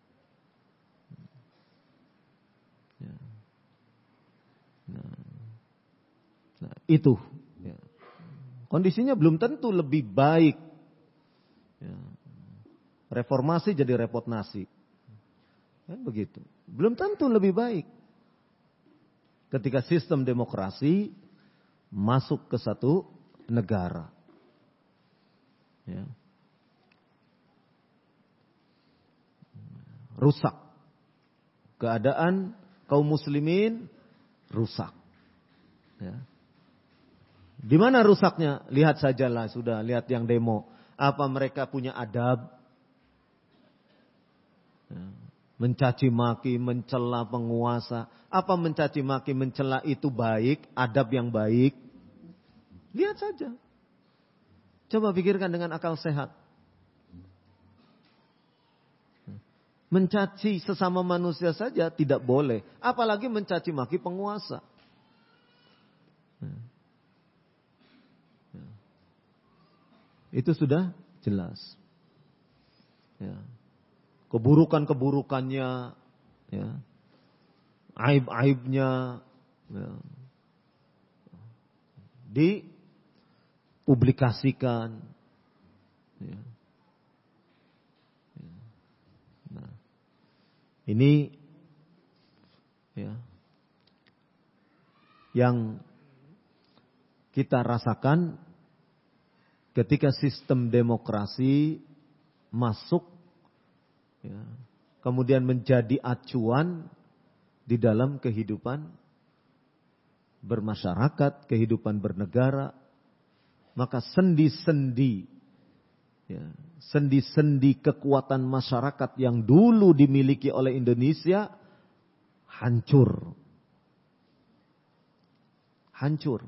S1: Ya. Nah. Nah, itu. Ya. Kondisinya belum tentu lebih baik. Ya. Reformasi jadi repot nasi. Kan begitu. Belum tentu lebih baik. Ketika sistem demokrasi masuk ke satu negara. Ya. Rusak. Keadaan kaum muslimin rusak. Ya. Di mana rusaknya? Lihat sajalah, sudah lihat yang demo. Apa mereka punya adab? Ya. Mencaci maki, mencela penguasa. Apa mencaci maki, mencela itu baik, adab yang baik? Lihat saja. Coba pikirkan dengan akal sehat. Mencaci sesama manusia saja tidak boleh. Apalagi mencaci maki penguasa. Itu sudah jelas. Ya. Keburukan-keburukannya, ya. Aib-aibnya, ya. Dipublikasikan. Ya. Ya. Nah, ini ya, yang kita rasakan ketika sistem demokrasi masuk, ya, kemudian menjadi acuan di dalam kehidupan bermasyarakat, kehidupan bernegara, maka sendi-sendi, ya, sendi-sendi kekuatan masyarakat yang dulu dimiliki oleh Indonesia hancur, hancur.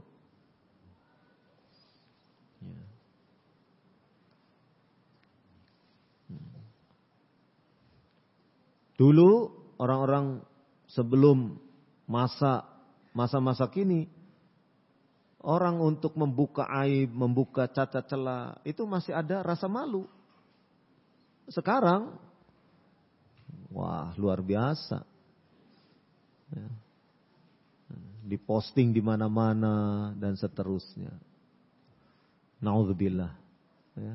S1: Ya. Dulu orang-orang sebelum masa masa-masa kini, orang untuk membuka aib, membuka cacat celah itu masih ada rasa malu. Sekarang, wah luar biasa. Ya. Diposting di mana-mana dan seterusnya. Nauzubillah. Ya.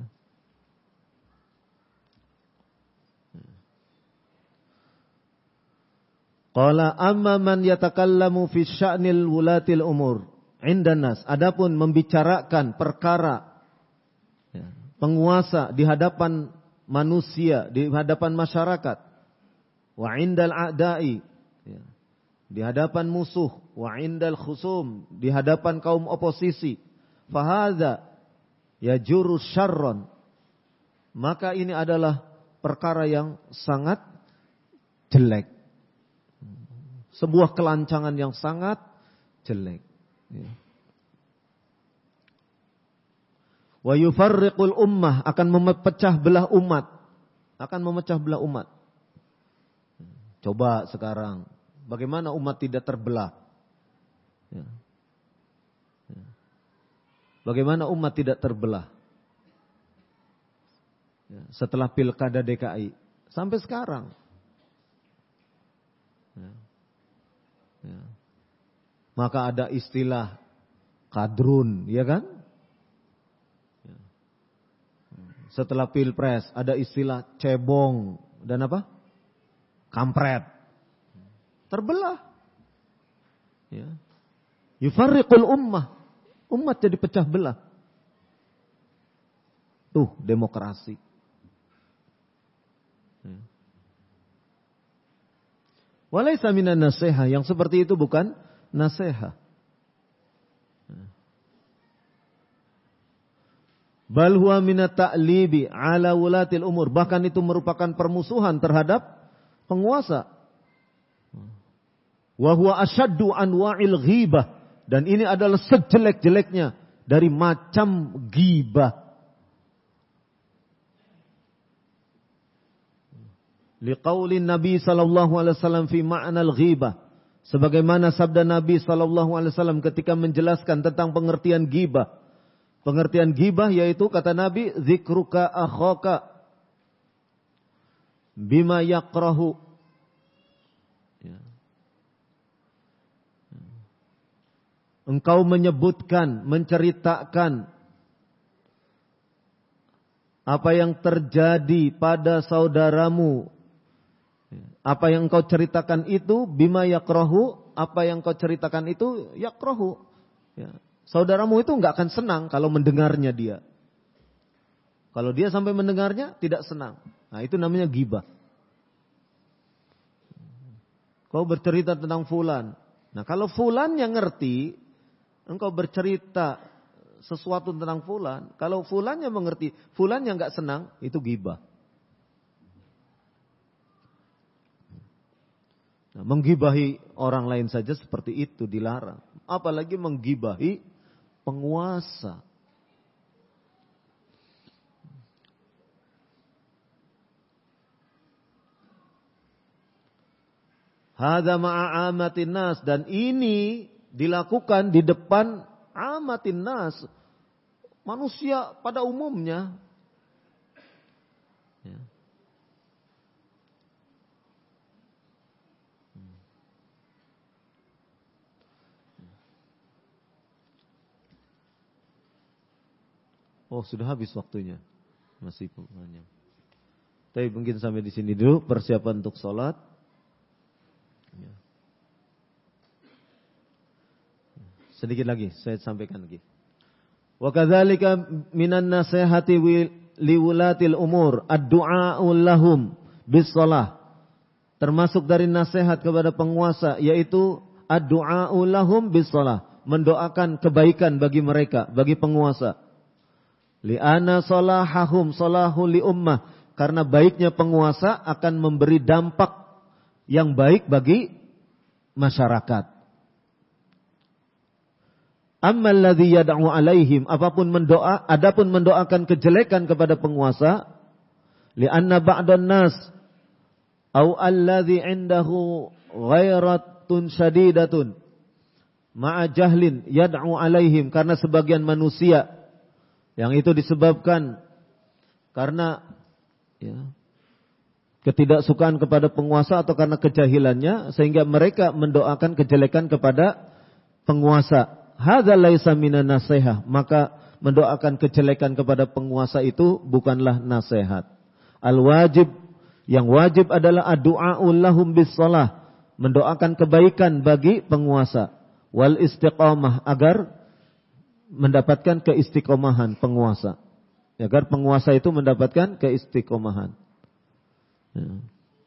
S1: Qala amma man yatakallamu fi sya'nil wulatil umur indan nas. Adapun membicarakan perkara, ya, penguasa di hadapan manusia, di hadapan masyarakat, wa indal a'da'i, ya, di hadapan musuh, wa indal khusum, di hadapan kaum oposisi, fahadza yajuru syarron, maka ini adalah perkara yang sangat jelek. Sebuah kelancangan yang sangat jelek. Ya. Wa yufarriqul ummah, akan memecah belah umat. Akan memecah belah umat. Coba sekarang, bagaimana umat tidak terbelah? Ya. Ya. Bagaimana umat tidak terbelah? Ya. Setelah pilkada D K I sampai sekarang. Ya. Ya. Maka ada istilah kadrun, ya kan? Ya. Setelah pilpres ada istilah cebong dan apa? Kampret. Terbelah. Ya. Yufarriqul ummah. Umat jadi pecah belah. Tuh demokrasi. Ya. Walaysa minan nasiha, yang seperti itu bukan nasiha. Bal huwa minat ta'libi ala wulatil umur, bahkan itu merupakan permusuhan terhadap penguasa. Wa huwa asyaddu anwa'il ghibah, dan ini adalah sejelek-jeleknya dari macam ghibah. Liqaulin Nabi sallallahu alaihi wasallam fi ma'nal ghibah, sebagaimana sabda Nabi sallallahu alaihi wasallam ketika menjelaskan tentang pengertian ghibah. Pengertian ghibah yaitu kata Nabi, zikruka akhaka bima yakrahu. Ya. Engkau menyebutkan, menceritakan apa yang terjadi pada saudaramu Apa yang kau ceritakan itu bima yakrahu, apa yang kau ceritakan itu yakrahu. Ya. Saudaramu itu enggak akan senang kalau mendengarnya dia. Kalau dia sampai mendengarnya tidak senang. Nah, itu namanya ghibah. Kau bercerita tentang fulan. Nah, kalau fulan yang ngerti, engkau bercerita sesuatu tentang fulan, kalau fulan yang mengerti, fulan yang enggak senang, itu ghibah. Nah, menggibahi orang lain saja seperti itu dilarang. Apalagi menggibahi penguasa. Hadza ma'a amatin nas, dan ini dilakukan di depan amatin nas, manusia pada umumnya. Ya. Oh, sudah habis waktunya. Masih banyak. Tapi mungkin sampai di sini dulu persiapan untuk sholat. Ya. Sedikit lagi saya sampaikan lagi. Wa kadzalika minan nasihati liwulatil umur ad-du'a'u lahum bis shalah. Termasuk dari nasihat kepada penguasa yaitu ad-du'a'u lahum bis shalah, mendoakan kebaikan bagi mereka, bagi penguasa. Li'ana salahahum salahu li ummah, karena baiknya penguasa akan memberi dampak yang baik bagi masyarakat. Amma alladhi yad'u alaihim, apapun mendoa, adapun mendoakan kejelekan kepada penguasa, li'anna ba'dan nas au alladhi 'indahu ghairatun syadidatun ma'a jahlin yad'u alaihim, karena sebagian manusia yang itu disebabkan karena ya, ketidaksukaan kepada penguasa atau karena kejahilannya, sehingga mereka mendoakan kejelekan kepada penguasa. Hadza laisa minan nasihah, maka mendoakan kejelekan kepada penguasa itu bukanlah nasihat. Al-wajib, yang wajib adalah ad-du'a'u lahum bis shalah, mendoakan kebaikan bagi penguasa. Wal istiqamah, agar mendapatkan keistiqomahan penguasa, agar penguasa itu mendapatkan keistiqomahan. Ya.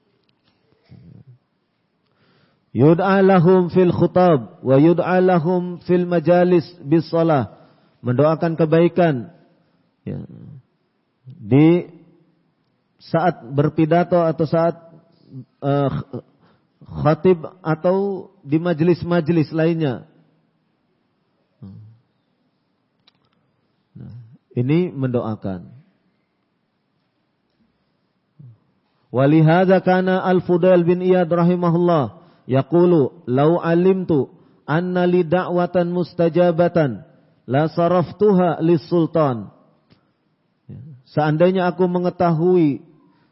S1: Yud'a lahum fil khutab wa yud'a lahum fil majalis bis shalah, mendoakan kebaikan ya, di saat berpidato atau saat uh, khatib atau di majelis-majelis lainnya. Ini mendoakan. Walihada kana Al-Fudail bin Iyad rahimahullah yaqulu law alimtu anna li da'watan mustajabatan la saraftuha lis-sultan. Seandainya aku mengetahui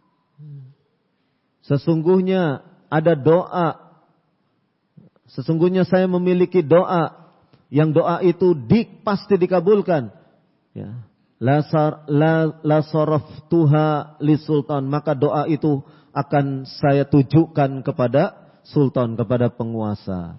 S1: sesungguhnya ada doa, sesungguhnya saya memiliki doa yang doa itu di, pasti dikabulkan, ya, la sar, la, la saraftuha li sultan, maka doa itu akan saya tujukan kepada sultan, kepada penguasa.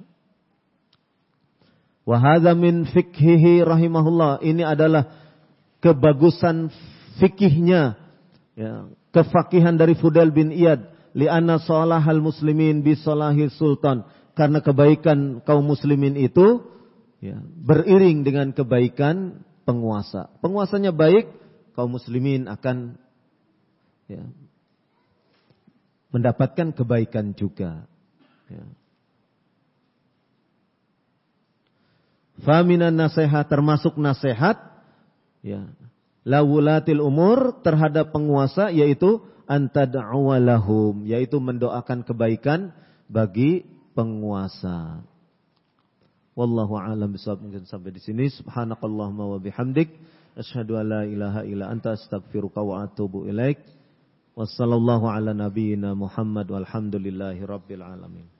S1: Wa hadza min fikhihi rahimahullah, ini adalah kebagusan fikihnya, ya, kefakihan dari Fudail bin Iyad, li'anna salahal muslimin bi salahil sultan, karena kebaikan kaum muslimin itu ya, beriring dengan kebaikan penguasa. Penguasanya baik, kaum muslimin akan ya, mendapatkan kebaikan juga. Ya. Faminan nasihat, termasuk nasihat ya, lawulatil umur, terhadap penguasa, yaitu antad'uwa lahum, yaitu mendoakan kebaikan bagi penguasa. Wallahu a'lam bishawab. Mungkin sampai di sini. Subhanakallahumma wa bihamdik, asyhadu an la ilaha illa anta, astaghfiruka wa atubu ilaik. Wassallallahu ala nabiyyina Muhammad walhamdulillahi rabbil alamin.